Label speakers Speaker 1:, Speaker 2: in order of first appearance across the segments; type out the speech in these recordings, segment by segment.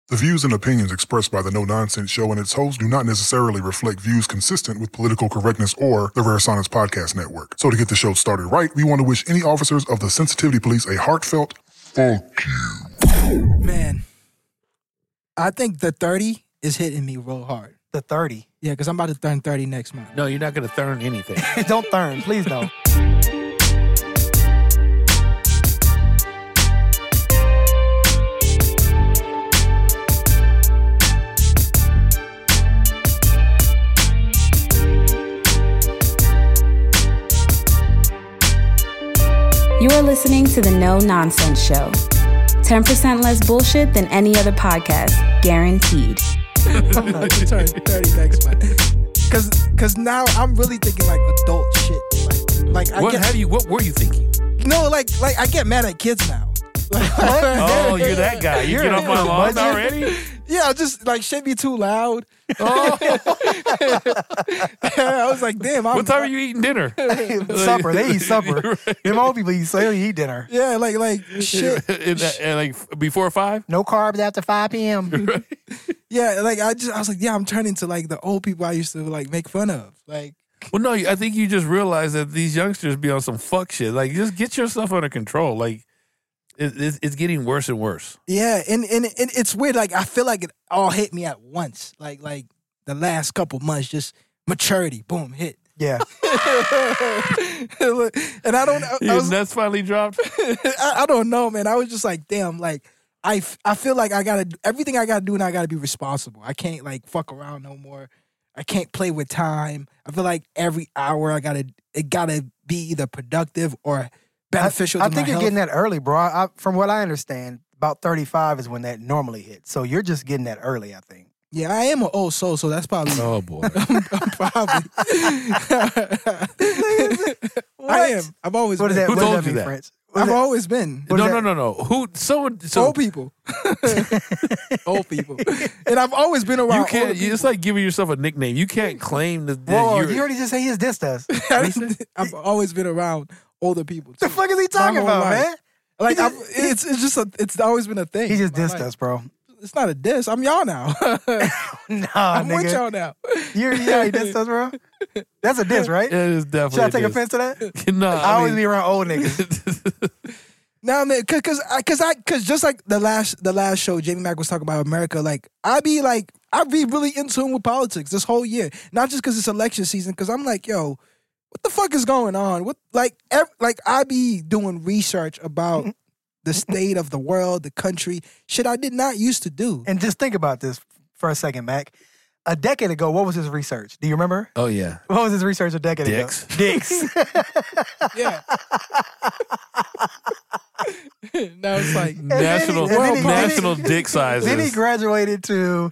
Speaker 1: The views and opinions expressed by the No Nonsense Show and its hosts do not necessarily reflect views consistent with political correctness or the Rare Science Podcast Network. So to get the show started right, we want to wish any officers of the Sensitivity Police a heartfelt fuck you.
Speaker 2: Man, I think the 30 is hitting me real hard.
Speaker 3: The 30?
Speaker 2: Yeah, because I'm about to turn 30 next month.
Speaker 4: No, you're not going to turn anything.
Speaker 3: Don't turn, please don't.
Speaker 5: You are listening to the No Nonsense Show. 10% less bullshit than any other podcast, guaranteed.
Speaker 2: I'm about to turn 30 next month. Cause now I'm really thinking like adult shit. Like
Speaker 4: What were you thinking?
Speaker 2: No, like I get mad at kids now.
Speaker 4: Oh, you're that guy. You get off my lawn already?
Speaker 2: Yeah, just like shit be too loud. Oh. I was like, damn.
Speaker 4: What time are you eating dinner?
Speaker 3: Supper. They eat supper.
Speaker 4: Right.
Speaker 3: Them old people eat dinner.
Speaker 2: Yeah, like shit.
Speaker 4: And like before 5?
Speaker 3: No carbs after 5 p.m.
Speaker 4: Right.
Speaker 2: Yeah, like I was like, yeah, I'm turning to like the old people I used to like make fun of. Like,
Speaker 4: well, no, I think you just realize that these youngsters be on some fuck shit. Like, just get yourself under control. Like, it's getting worse and worse.
Speaker 2: Yeah, and it's weird. Like, I feel like it all hit me at once. Like the last couple months, just maturity, boom, hit.
Speaker 3: Yeah.
Speaker 2: And I don't.
Speaker 4: Your nuts finally dropped.
Speaker 2: I don't know, man. I was just like, damn. Like, I feel like I gotta everything I gotta do, and I gotta be responsible. I can't like fuck around no more. I can't play with time. I feel like every hour it gotta be either productive or beneficial.
Speaker 3: I think you're getting that early, bro. From what I understand, about 35 is when that normally hits. So you're just getting that early, I think.
Speaker 2: Yeah, I am an old soul, so that's probably.
Speaker 4: Oh boy,
Speaker 2: I'm probably. I am. I've always.
Speaker 3: What
Speaker 2: been.
Speaker 3: is that?
Speaker 4: Who
Speaker 3: what
Speaker 4: told
Speaker 3: does that
Speaker 4: you
Speaker 3: mean,
Speaker 4: that?
Speaker 3: French?
Speaker 2: I've always been.
Speaker 4: No. Who? Someone.
Speaker 2: Old people. Old people. And I've always been around.
Speaker 4: You can't.
Speaker 2: older people.
Speaker 4: It's like giving yourself a nickname. You can't claim that.
Speaker 3: Whoa, you already just say he has dissed us.
Speaker 2: I've always been around older people.
Speaker 3: The
Speaker 2: too.
Speaker 3: fuck is he talking
Speaker 2: whole
Speaker 3: about,
Speaker 2: life.
Speaker 3: man?
Speaker 2: Like it's always been a thing.
Speaker 3: He just
Speaker 2: in my
Speaker 3: dissed
Speaker 2: life.
Speaker 3: us, bro.
Speaker 2: It's not a diss. I'm y'all now.
Speaker 3: Nah,
Speaker 2: I'm
Speaker 3: nigga.
Speaker 2: with y'all now.
Speaker 3: He dissed us, bro. That's a diss, right?
Speaker 4: It is definitely.
Speaker 3: Should I take
Speaker 4: a diss.
Speaker 3: offense to that?
Speaker 4: No,
Speaker 3: I always be around old niggas.
Speaker 2: Nah, man, cause just like the last show, Jamie Mack was talking about America. Like I be really in tune with politics this whole year, not just because it's election season. Because I'm like, yo, what the fuck is going on? What like I be doing research about the state of the world, the country, shit I did not used to do.
Speaker 3: And just think about this for a second, Mac. A decade ago, what was his research? Do you remember?
Speaker 4: Oh yeah.
Speaker 3: What was his research a decade
Speaker 4: Dicks.
Speaker 3: ago? Dicks.
Speaker 2: Yeah. Now it's like
Speaker 4: national dick sizes.
Speaker 3: Then he graduated to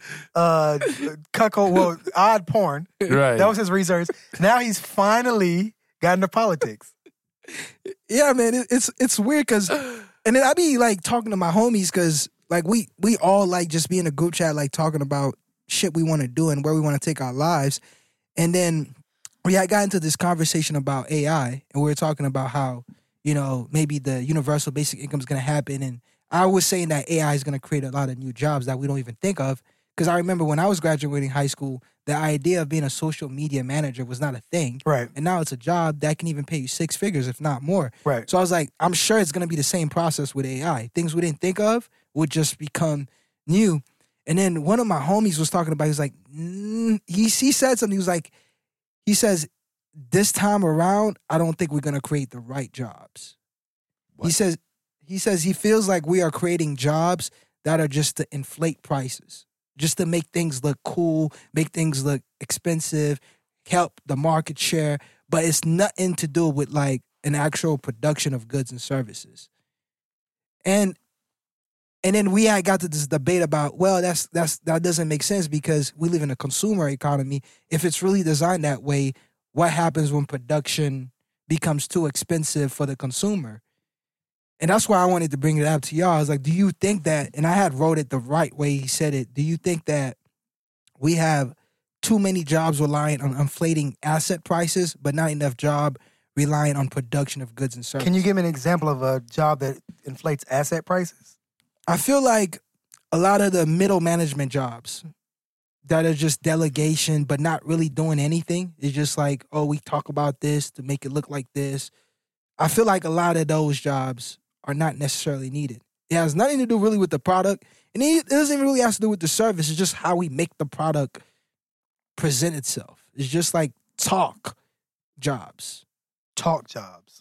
Speaker 3: odd porn.
Speaker 4: Right.
Speaker 3: That was his research. Now he's finally got into politics.
Speaker 2: yeah, man, it's weird because, and then I be like talking to my homies because like we all like just be in a group chat like talking about shit we want to do and where we want to take our lives, and then we had got into this conversation about AI, and we were talking about how maybe the universal basic income is going to happen, and I was saying that AI is going to create a lot of new jobs that we don't even think of. Because I remember when I was graduating high school, the idea of being a social media manager was not a thing.
Speaker 3: Right.
Speaker 2: And now it's a job that can even pay you 6 figures, if not more.
Speaker 3: Right.
Speaker 2: So I was like, I'm sure it's going to be the same process with AI. Things we didn't think of would just become new. And then one of my homies was talking about, he was like, he said something. He says, this time around, I don't think we're going to create the right jobs. What? He says he feels like we are creating jobs that are just to inflate prices, just to make things look cool, make things look expensive, help the market share, but it's nothing to do with like an actual production of goods and services. And then we had got to this debate about, well, that doesn't make sense because we live in a consumer economy. If it's really designed that way, what happens when production becomes too expensive for the consumer? And that's why I wanted to bring it up to y'all. I was like, do you think that, and I had wrote it the right way he said it, do you think that we have too many jobs relying on inflating asset prices, but not enough job relying on production of goods and services?
Speaker 3: Can you give me an example of a job that inflates asset prices?
Speaker 2: I feel like a lot of the middle management jobs that are just delegation, but not really doing anything. It's just like, oh, we talk about this to make it look like this. I feel like a lot of those jobs are not necessarily needed. It has nothing to do really with the product, and it doesn't even really have to do with the service. It's just how we make the product present itself. It's just like talk jobs.
Speaker 3: Talk jobs.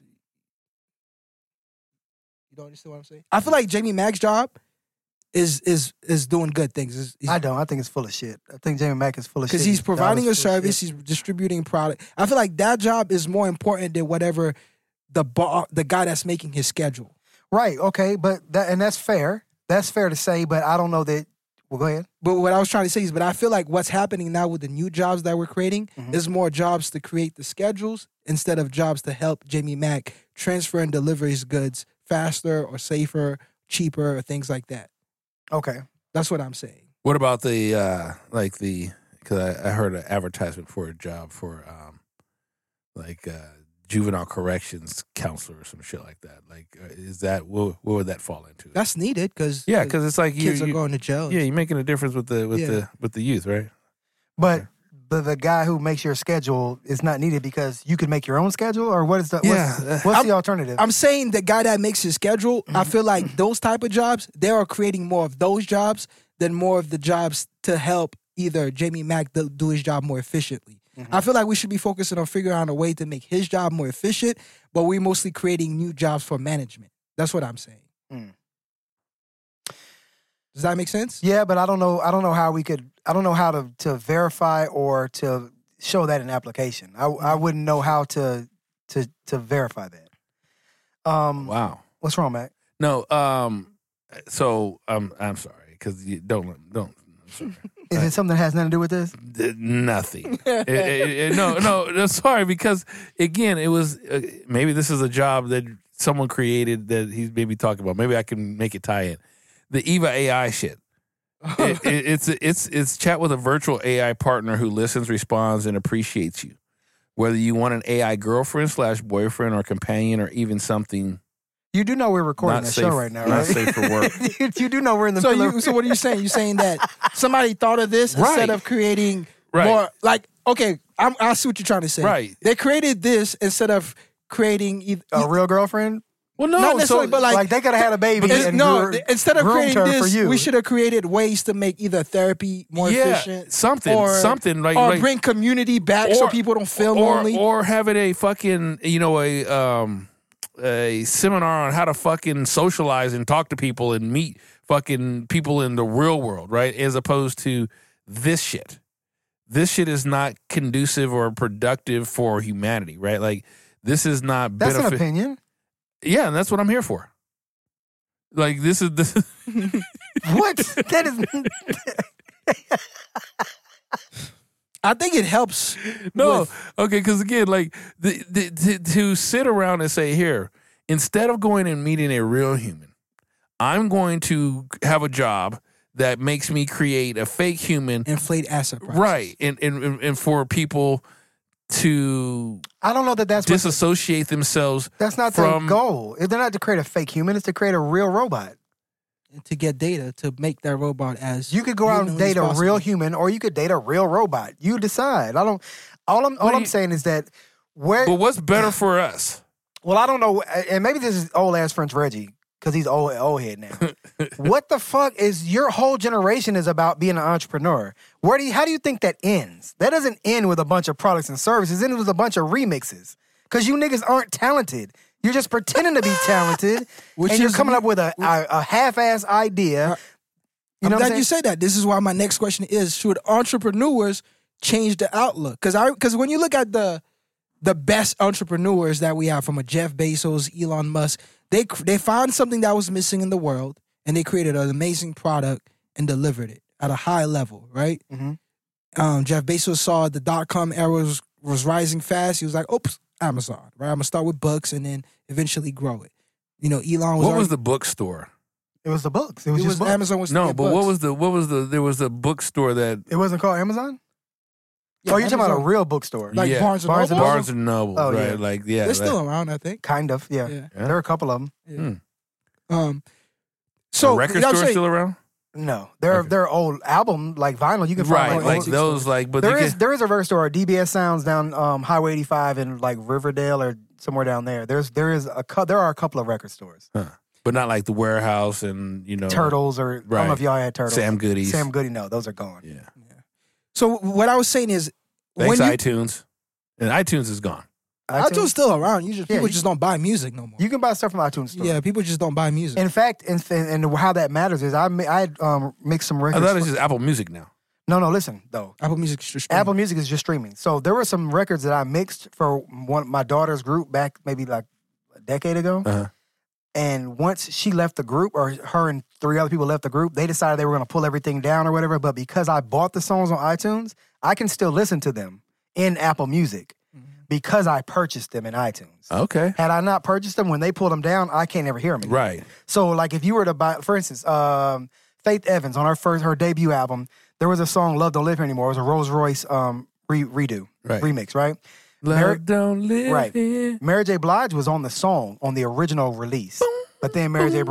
Speaker 2: You don't understand what I'm saying? I feel like Jamie Mack's job is doing good things.
Speaker 3: I don't. I think it's full of shit. I think Jamie Mack is full of shit.
Speaker 2: Because he's providing a
Speaker 3: Dallas full of
Speaker 2: service,
Speaker 3: shit.
Speaker 2: he's distributing product. I feel like that job is more important than whatever the guy that's making his schedule.
Speaker 3: Right, okay, but that's fair. That's fair to say, but I don't know that. Well, go ahead.
Speaker 2: But what I was trying to say is, but I feel like what's happening now with the new jobs that we're creating is more jobs to create the schedules instead of jobs to help Jamie Mack transfer and deliver his goods faster or safer, cheaper, or things like that.
Speaker 3: Okay.
Speaker 2: That's what I'm saying.
Speaker 4: What about the because I heard an advertisement for a job for juvenile corrections counselor or some shit like that. Like, is that what would that fall into?
Speaker 2: That's needed because
Speaker 4: because it's like
Speaker 2: kids are going to jail.
Speaker 4: Yeah, you're making a difference with the youth, right?
Speaker 3: But the guy who makes your schedule is not needed because you can make your own schedule, or what is the what's the alternative?
Speaker 2: I'm saying the guy that makes his schedule, I feel like those type of jobs, they are creating more of those jobs than more of the jobs to help either Jamie Mack do his job more efficiently. I feel like we should be focusing on figuring out a way to make his job more efficient, but we're mostly creating new jobs for management. That's what I'm saying. Does that make sense?
Speaker 3: Yeah, but I don't know how we could. I don't know how to verify or to show that in application. I wouldn't know how to verify that.
Speaker 4: Wow.
Speaker 3: What's wrong, Mac?
Speaker 4: No. So I'm sorry because you don't. I'm sorry.
Speaker 3: Is it something that has nothing to do with this?
Speaker 4: Nothing. No. Sorry, because again, it was maybe this is a job that someone created that he's maybe talking about. Maybe I can make it tie in. The Eva AI shit. It's chat with a virtual AI partner who listens, responds, and appreciates you. Whether you want an AI girlfriend / boyfriend or companion or even something.
Speaker 3: You do know we're recording
Speaker 4: Not
Speaker 3: a
Speaker 4: safe-
Speaker 3: show right now, right?
Speaker 4: not safe for work.
Speaker 3: you do know we're in the middle of...
Speaker 2: So what are you saying? You're saying that somebody thought of this instead of creating more, like, okay, I see what you're trying to say.
Speaker 4: Right.
Speaker 2: They created this instead of creating
Speaker 3: a real girlfriend?
Speaker 4: Well, no,
Speaker 2: not necessarily, but like
Speaker 3: they could have had a baby.
Speaker 2: Instead of
Speaker 3: groomed
Speaker 2: creating
Speaker 3: her for
Speaker 2: this,
Speaker 3: you.
Speaker 2: we should have created ways to make either therapy more efficient,
Speaker 4: something like
Speaker 2: or bring community back so people don't feel lonely,
Speaker 4: or having a fucking a seminar on how to fucking socialize and talk to people and meet fucking people in the real world, right? As opposed to this shit. This shit is not conducive or productive for humanity, right? Like, this is not
Speaker 3: That's an opinion.
Speaker 4: Yeah, and that's what I'm here for. Like, this is
Speaker 3: What? That is...
Speaker 2: I think it helps.
Speaker 4: No, okay, because again, like to sit around and say, here, instead of going and meeting a real human, I'm going to have a job that makes me create a fake human,
Speaker 2: inflate asset prices.
Speaker 4: right? And for people to,
Speaker 3: I don't know that's
Speaker 4: disassociate themselves.
Speaker 3: That's not
Speaker 4: from
Speaker 3: the goal. They're not to create a fake human. It's to create a real robot.
Speaker 2: To get data to make that robot as
Speaker 3: you could go out and date a real human, or you could date a real robot. You decide. All I'm saying is that
Speaker 4: But what's better for us?
Speaker 3: Well, I don't know, and maybe this is old ass French Reggie because he's old head now. What the fuck is your whole generation is about being an entrepreneur? How do you think that ends? That doesn't end with a bunch of products and services. It ends with a bunch of remixes because you niggas aren't talented. You're just pretending to be talented, and you're coming up with a half-ass idea.
Speaker 2: I'm glad you say that. This is why my next question is: should entrepreneurs change the outlook? Because when you look at the best entrepreneurs that we have, from a Jeff Bezos, Elon Musk, they found something that was missing in the world, and they created an amazing product and delivered it at a high level, right? Mm-hmm. Jeff Bezos saw the .com era was rising fast. He was like, oops, Amazon, right? I'm going to start with books and then eventually grow it. Elon was...
Speaker 4: What was the bookstore?
Speaker 3: It was the books. It was just books.
Speaker 2: Amazon was...
Speaker 4: No, but books. there was a bookstore that...
Speaker 3: It wasn't called Amazon?
Speaker 2: Yeah,
Speaker 3: you're talking about a real bookstore.
Speaker 2: Like Barnes and Noble?
Speaker 4: Barnes and Noble,
Speaker 3: oh,
Speaker 4: right?
Speaker 3: Yeah.
Speaker 4: Like, yeah.
Speaker 2: They're still around, I think.
Speaker 3: Kind of, yeah. There are a couple of them.
Speaker 2: Yeah. So...
Speaker 4: the record store still around?
Speaker 3: No, they're old album like vinyl. You can find
Speaker 4: Right, like those, like, but
Speaker 3: there is a record store, DBS Sounds down Highway 85 in like Riverdale or somewhere down there. There are a couple of record stores.
Speaker 4: Huh. But not like the Warehouse and
Speaker 3: Turtles or I don't know if y'all had Turtles.
Speaker 4: Sam Goodies.
Speaker 3: Sam Goody, no, those are gone.
Speaker 4: Yeah.
Speaker 2: So what I was saying is,
Speaker 4: Thanks iTunes, and iTunes is gone.
Speaker 2: iTunes still around. People just don't buy music no more.
Speaker 3: You can buy stuff from iTunes store.
Speaker 2: Yeah, people just don't buy music.
Speaker 3: In fact, and how that matters is I mixed some records.
Speaker 4: I thought it's just Apple Music now.
Speaker 3: No, listen though.
Speaker 2: Apple Music is just streaming.
Speaker 3: Apple Music is just streaming. So there were some records that I mixed for my daughter's group back maybe like a decade ago.
Speaker 4: Uh-huh.
Speaker 3: And once she left the group, or her and 3 other people left the group, they decided they were going to pull everything down or whatever. But because I bought the songs on iTunes, I can still listen to them in Apple Music because I purchased them in iTunes.
Speaker 4: Okay.
Speaker 3: Had I not purchased them, when they pulled them down, I can't ever hear them again.
Speaker 4: Right.
Speaker 3: So, like, if you were to buy, for instance, Faith Evans on her debut album, there was a song "Love Don't Live Here Anymore." It was a Rolls Royce remix, right?
Speaker 4: Love don't live
Speaker 3: Right.
Speaker 4: here.
Speaker 3: Mary J. Blige was on the song on the original release, but then Mary J.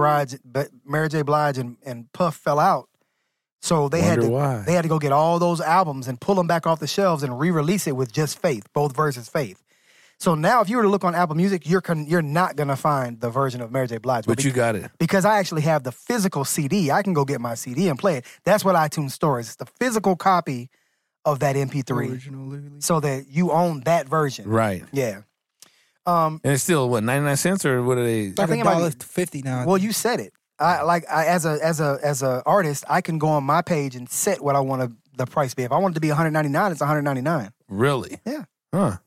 Speaker 3: Blige and Puff fell out, so they had to go get all those albums and pull them back off the shelves and re-release it with just Faith, both versions Faith. So now, if you were to look on Apple Music, you're not gonna find the version of Mary J. Blige,
Speaker 4: But you got it
Speaker 3: because I actually have the physical CD. I can go get my CD and play it. That's what iTunes Store is. It's the physical copy of that MP3,
Speaker 2: Originally.
Speaker 3: so that you own that version.
Speaker 4: right.
Speaker 3: Yeah.
Speaker 4: And it's still what, 99 cents or what are they?
Speaker 2: It's like
Speaker 3: think it might be-
Speaker 2: $1.50 now.
Speaker 3: Well, you said it. As a artist, I can go on my page and set what I want the price to be. If I want it to be $199, it's $199.
Speaker 4: Really?
Speaker 3: Yeah.
Speaker 4: Huh.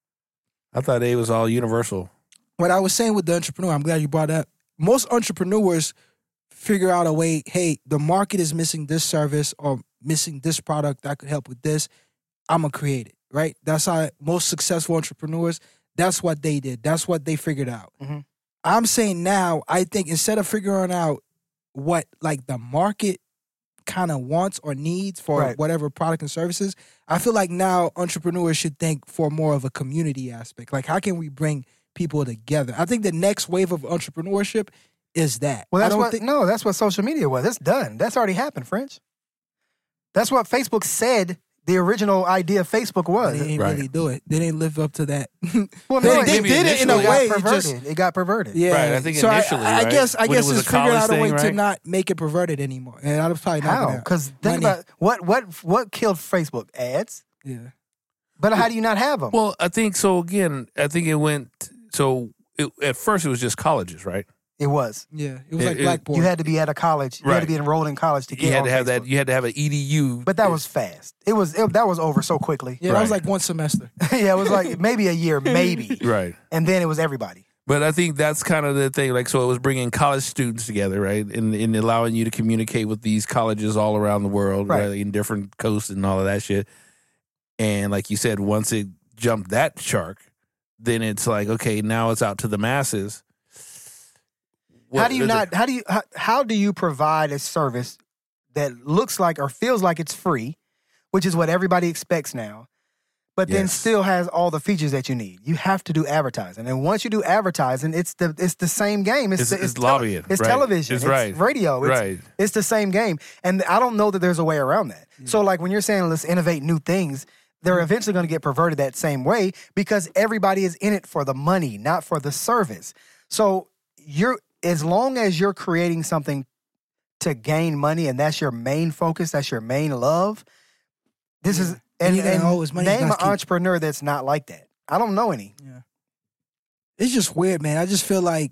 Speaker 4: I thought it was all universal.
Speaker 2: What I was saying with the entrepreneur, I'm glad you brought up. Most entrepreneurs figure out a way, hey, the market is missing this service or missing this product that could help with this. I'm going to create it, right? That's how most successful entrepreneurs, that's what they did. That's what they figured out.
Speaker 3: Mm-hmm.
Speaker 2: I'm saying now, I think instead of figuring out what like the market kind of wants or needs for whatever product and services, I feel like now entrepreneurs should think for more of a community aspect. Like, how can we bring people together? I think the next wave of entrepreneurship is that.
Speaker 3: Well, that's what social media was. It's done. That's already happened, French. That's what Facebook said the original idea of Facebook was.
Speaker 2: They didn't really do it. They didn't live up to that.
Speaker 3: Well,
Speaker 2: they did it in a way.
Speaker 3: It got perverted.
Speaker 2: Yeah,
Speaker 4: right. I think initially,
Speaker 2: I guess it's figuring out a way
Speaker 4: thing,
Speaker 2: to not make it perverted anymore. And I was probably not
Speaker 3: How? Because think about what killed Facebook? Ads.
Speaker 2: Yeah.
Speaker 3: But how do you not have them?
Speaker 4: Well, I think so. Again, I think it went. So at first, it was just colleges, right?
Speaker 3: It was.
Speaker 2: Yeah, it was like Blackboard.
Speaker 3: You had to be at a college. You had to be enrolled in college to get.
Speaker 4: You had
Speaker 3: on
Speaker 4: to have
Speaker 3: Facebook.
Speaker 4: that. You had to have an EDU.
Speaker 3: But that was fast. That was over so quickly.
Speaker 2: Yeah, that was like one semester.
Speaker 3: Yeah, it was like maybe a year, maybe.
Speaker 4: Right.
Speaker 3: And then it was everybody.
Speaker 4: But I think that's kind of the thing. Like, so it was bringing college students together, right, and allowing you to communicate with these colleges all around the world, right, in different coasts and all of that shit. And like you said, once it jumped that shark, then it's like, okay, now it's out to the masses.
Speaker 3: How do you provide a service that looks like or feels like it's free, which is what everybody expects now, but then still has all the features that you need? You have to do advertising, and once you do advertising, it's the same game. It's
Speaker 4: lobbying.
Speaker 3: It's
Speaker 4: right.
Speaker 3: television. It's radio. It's the same game, and I don't know that there's a way around that. Yeah. So, like when you're saying let's innovate new things, they're eventually going to get perverted that same way because everybody is in it for the money, not for the service. So as long as you're creating something to gain money and that's your main focus, that's your main love, this is and name an entrepreneur that's not like that. I don't know any.
Speaker 2: Yeah. It's just weird, man. I just feel like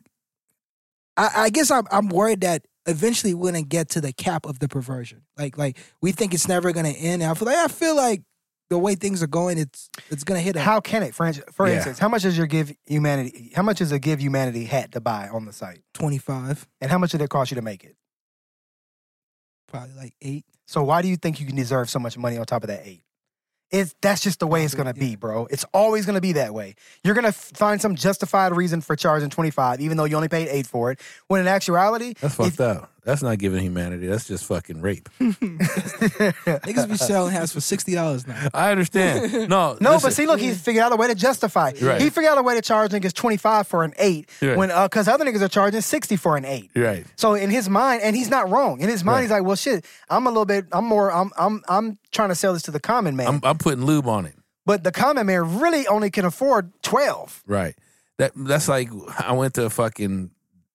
Speaker 2: I guess I'm worried that eventually we're gonna get to the cap of the perversion. Like we think it's never gonna end. I feel like the way things are going, it's gonna hit.
Speaker 3: How can it, for instance, how much is a Give Humanity hat to buy on the site?
Speaker 2: $25.
Speaker 3: And how much did it cost you to make it?
Speaker 2: Probably like $8.
Speaker 3: So why do you think you can deserve so much money on top of that $8? That's just the way it's going to be, bro. It's always going to be that way. You're going to find some justified reason for charging $25, even though you only paid $8 for it. When in actuality,
Speaker 4: That's fucked up. That's not giving humanity. That's just fucking rape.
Speaker 2: Niggas be selling hats for $60 now.
Speaker 4: I understand. No,
Speaker 3: No,
Speaker 4: listen.
Speaker 3: but see, look, he figured out a way to justify it.
Speaker 4: Right.
Speaker 3: He figured out a way to charge niggas $25 for an 8
Speaker 4: Right.
Speaker 3: when because other niggas are charging $60 for an 8.
Speaker 4: Right.
Speaker 3: So in his mind, and he's not wrong. In his mind,
Speaker 4: Right.
Speaker 3: he's like, well, shit, I'm trying to sell this to the common man.
Speaker 4: I'm putting lube on it.
Speaker 3: But the common man really only can afford 12.
Speaker 4: Right. That's like I went to fucking.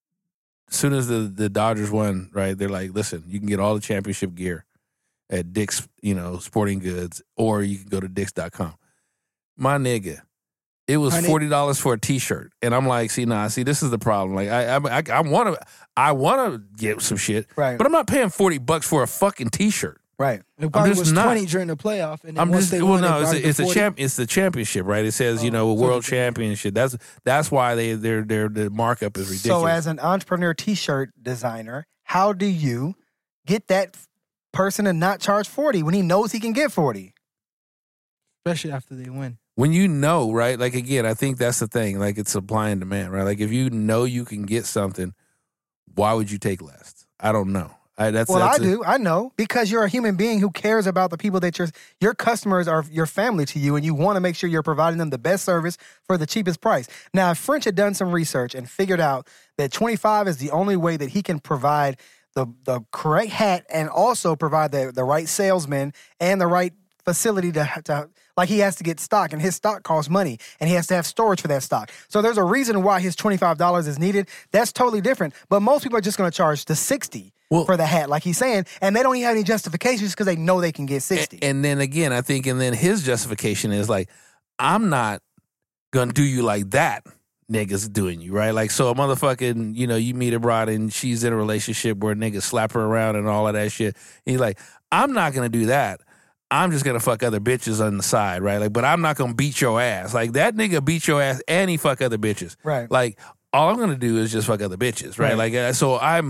Speaker 4: As soon as the Dodgers won, right? They're like, listen, you can get all the championship gear at Dick's, sporting goods, or you can go to Dicks.com. My nigga, it was $40 for a T-shirt, and I'm like, see, this is the problem. Like, I want to get some shit,
Speaker 3: Right.
Speaker 4: but I'm not paying $40 for a fucking T-shirt.
Speaker 3: Right.
Speaker 2: It probably
Speaker 4: just
Speaker 2: was
Speaker 4: not.
Speaker 2: 20 during the playoff, and then
Speaker 4: I'm
Speaker 2: once
Speaker 4: just
Speaker 2: they
Speaker 4: well,
Speaker 2: won,
Speaker 4: no,
Speaker 2: it's
Speaker 4: it's the championship, right? It says world championship. That's why their markup is ridiculous.
Speaker 3: So as an entrepreneur T-shirt designer, how do you get that person to not charge 40 when he knows he can get 40?
Speaker 2: especially after they win.
Speaker 4: When you know, right? Like, again, I think that's the thing. Like, it's supply and demand, right? Like, if you know you can get something, why would you take less? I don't know. I do.
Speaker 3: I know. Because you're a human being who cares about the people that your customers are your family to you, and you want to make sure you're providing them the best service for the cheapest price. Now, if French had done some research and figured out that 25 is the only way that he can provide the correct hat and also provide the right salesman and the right facility to like, he has to get stock, and his stock costs money, and he has to have storage for that stock. So there's a reason why his $25 is needed. That's totally different. But most people are just going to charge the $60 for the hat, like he's saying, and they don't even have any justifications because they know they can get $60.
Speaker 4: And then again, I think, and then his justification is like, I'm not gonna do you like that niggas doing you, right? Like, so a motherfucking, you meet a broad and she's in a relationship where niggas slap her around and all of that shit. And he's like, I'm not gonna do that. I'm just gonna fuck other bitches on the side, right? Like, but I'm not gonna beat your ass. Like, that nigga beat your ass and he fuck other bitches.
Speaker 3: Right.
Speaker 4: Like, all I'm gonna do is just fuck other bitches, right? Like, so I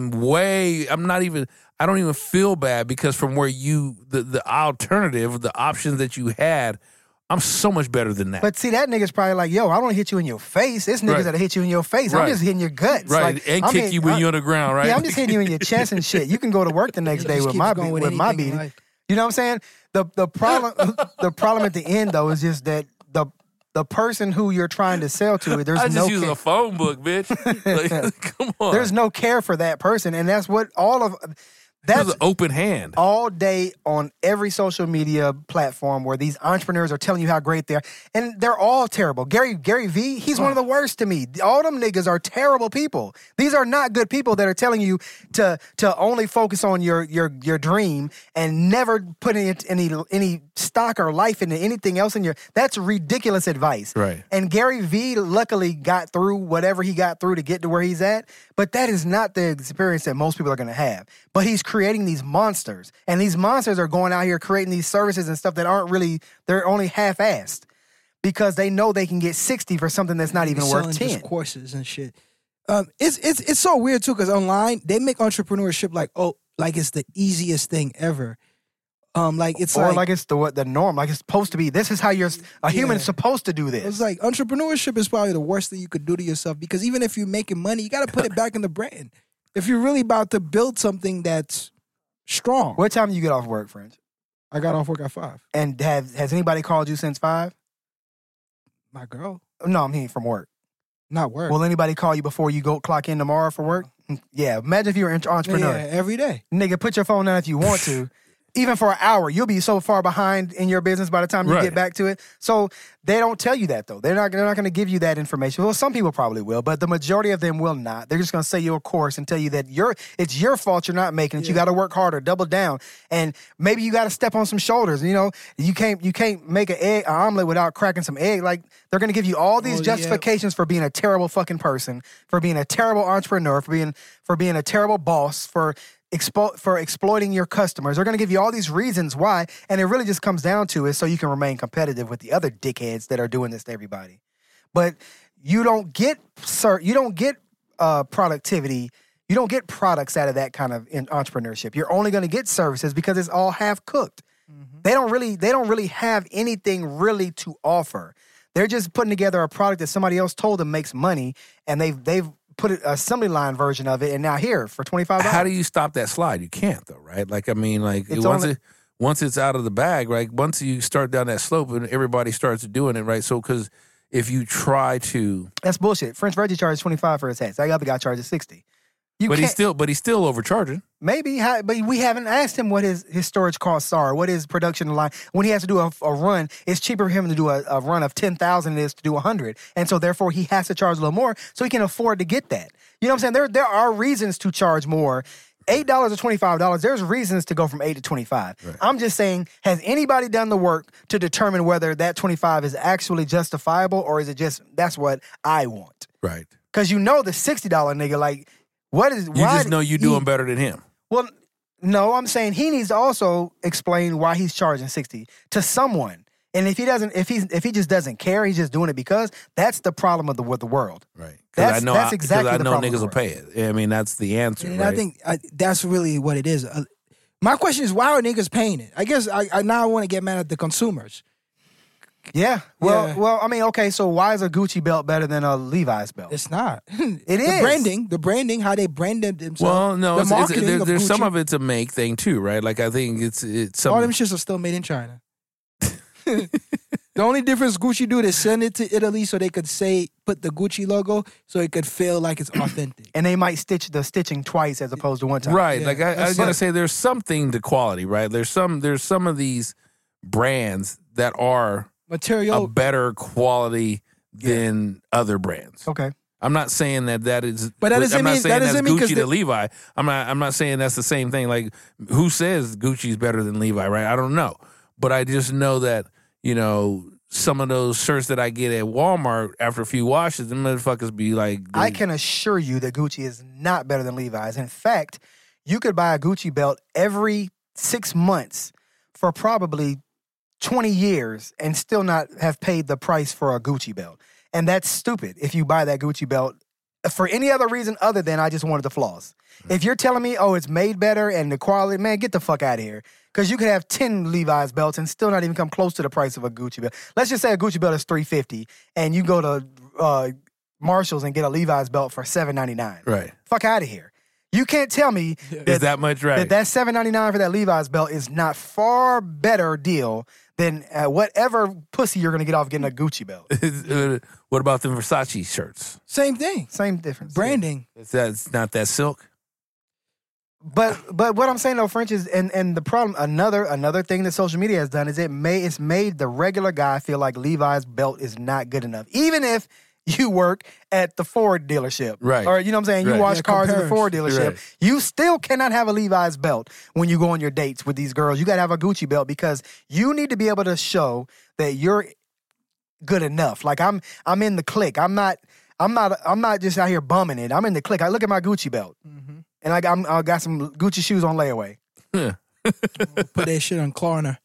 Speaker 4: don't even feel bad, because from where the alternative, the options that you had, I'm so much better than that.
Speaker 3: But see, that nigga's probably like, yo, I don't want to hit you in your face. This niggas that'll hit you in your face. I'm just hitting your guts.
Speaker 4: Right,
Speaker 3: like,
Speaker 4: and kick you when you're on the ground, right?
Speaker 3: Yeah, I'm just hitting you in your chest and shit. You can go to work the next day with my beating. You know what I'm saying? The problem at the end, though, is just that the person who you're trying to sell to, there's
Speaker 4: I
Speaker 3: no
Speaker 4: just use a phone book, bitch. Like, come on.
Speaker 3: There's no care for that person, and that's what that's
Speaker 4: an open hand
Speaker 3: all day on every social media platform where these entrepreneurs are telling you how great they are, and they're all terrible. Gary V, he's one of the worst to me. All them niggas are terrible people. These are not good people that are telling you to only focus on your dream and never put any stock or life into anything else in your. That's ridiculous advice.
Speaker 4: Right.
Speaker 3: And Gary V luckily got through whatever he got through to get to where he's at, but that is not the experience that most people are going to have. But he's creating these monsters, and these monsters are going out here creating these services and stuff that aren't really, they're only half-assed because they know they can get 60 for something that's not even worth 10.
Speaker 2: Just courses and shit. It's so weird too, because online they make entrepreneurship like it's the easiest thing ever. Like it's
Speaker 3: like it's the norm. Like it's supposed to be. This is how a human is supposed to do this.
Speaker 2: It's like entrepreneurship is probably the worst thing you could do to yourself, because even if you're making money, you got to put it back in the brand. If you're really about to build something that's strong.
Speaker 3: What time do you get off work, French?
Speaker 2: I got off work at 5.
Speaker 3: And has anybody called you since 5?
Speaker 2: My girl.
Speaker 3: No, I mean from work.
Speaker 2: Not work.
Speaker 3: Will anybody call you before you go clock in tomorrow for work? Yeah, imagine if you're an entrepreneur.
Speaker 2: Yeah, every day.
Speaker 3: Nigga, put your phone down if you want to. Even for an hour, you'll be so far behind in your business by the time you get back to it. So they don't tell you that, though. They're not going to give you that information. Well, some people probably will, but the majority of them will not. They're just going to say you a course and tell you that it's your fault you're not making it. Yeah. You got to work harder, double down, and maybe you got to step on some shoulders. You can't make an omelet without cracking some egg. Like, they're going to give you all these justifications for being a terrible fucking person, for being a terrible entrepreneur, for being a terrible boss, for exploiting your customers. They're going to give you all these reasons why, and it really just comes down to it so you can remain competitive with the other dickheads that are doing this to everybody. But you don't get productivity. You don't get products out of that kind of entrepreneurship. You're only going to get services because it's all half cooked. They don't really have anything really to offer. They're just putting together a product that somebody else told them makes money, and they've put an assembly line version of it, and now here for $25.
Speaker 4: How do you stop that slide? You can't though, right? Like I mean, like once it's out of the bag, right? Once you start down that slope and everybody starts doing it, right? So because if you try to,
Speaker 3: that's bullshit. French Reggie charges $25 for his hats. That other guy charges $60.
Speaker 4: But he's still overcharging.
Speaker 3: Maybe, but we haven't asked him what his storage costs are, what his production line. When he has to do a run, it's cheaper for him to do a run of 10,000 than it is to do 100, and so therefore he has to charge a little more so he can afford to get that. You know what I'm saying? There are reasons to charge more. $8 or $25. There's reasons to go from 8 to 25. Right. I'm just saying, has anybody done the work to determine whether that 25 is actually justifiable, or is it just that's what I want?
Speaker 4: Right.
Speaker 3: Because you know the $60 nigga like.
Speaker 4: You just know you're doing better than him.
Speaker 3: Well, no, I'm saying he needs to also explain why he's charging $60 to someone. And if he just doesn't care, he's just doing it because that's the problem with the world.
Speaker 4: Right.
Speaker 3: That's exactly the problem.
Speaker 4: Niggas will pay it. I mean, that's the answer.
Speaker 2: And
Speaker 4: right?
Speaker 2: I think that's really what it is. My question is, why are niggas paying it? I guess I now want to get mad at the consumers.
Speaker 3: Yeah. Well, I mean, okay, so why is a Gucci belt better than a Levi's belt?
Speaker 2: It's not.
Speaker 3: It is.
Speaker 2: The branding, how they branded themselves.
Speaker 4: Well, no, there's some
Speaker 2: Gucci.
Speaker 4: of it's a make thing too, right? Like I think it's some.
Speaker 2: All them shits are still made in China. The only difference Gucci do is send it to Italy so they could put the Gucci logo so it could feel like it's authentic.
Speaker 3: And they might stitch the stitching twice as opposed to one time.
Speaker 4: Right.
Speaker 2: Yeah,
Speaker 4: like I was gonna say, there's something to quality, right? There's some of these brands that are
Speaker 2: Material
Speaker 4: a better quality than other brands.
Speaker 3: Okay.
Speaker 4: I'm not saying that is,
Speaker 2: but that doesn't
Speaker 4: I'm not
Speaker 2: mean
Speaker 4: saying
Speaker 2: that doesn't
Speaker 4: that's
Speaker 2: mean
Speaker 4: Gucci to Levi. I'm not saying that's the same thing. Like, who says Gucci's better than Levi? Right? I don't know, but I just know that some of those shirts that I get at Walmart after a few washes, them motherfuckers be like.
Speaker 3: I can assure you that Gucci is not better than Levi's. In fact, you could buy a Gucci belt every 6 months for probably 20 years and still not have paid the price for a Gucci belt. And that's stupid if you buy that Gucci belt for any other reason other than I just wanted the flaws. If you're telling me, oh, it's made better and the quality, man, get the fuck out of here. Because you could have 10 Levi's belts and still not even come close to the price of a Gucci belt. Let's just say a Gucci belt is $350 and you go to Marshall's and get a Levi's belt for $7.99.
Speaker 4: Right.
Speaker 3: Fuck out of here. You can't tell me
Speaker 4: is that much right?
Speaker 3: That $7.99 for that Levi's belt is not far better deal than whatever pussy you're going to get off getting a Gucci belt.
Speaker 4: What about the Versace shirts?
Speaker 2: Same thing.
Speaker 3: Same difference.
Speaker 2: Branding.
Speaker 4: It's not that silk.
Speaker 3: But what I'm saying though, French, is and the problem, another thing that social media has done is it's made the regular guy feel like Levi's belt is not good enough. Even if you work at the Ford dealership.
Speaker 4: Right.
Speaker 3: Or, you know what I'm saying? You
Speaker 4: Right.
Speaker 3: wash cars at the Ford dealership.
Speaker 4: Right.
Speaker 3: You still cannot have a Levi's belt when you go on your dates with these girls. You got to have a Gucci belt because you need to be able to show that you're good enough. Like I'm in the clique. I'm not just out here bumming it. I'm in the clique. I look at my Gucci belt.
Speaker 2: Mm-hmm.
Speaker 3: And I got some Gucci shoes on layaway.
Speaker 2: Put that shit on Klarna.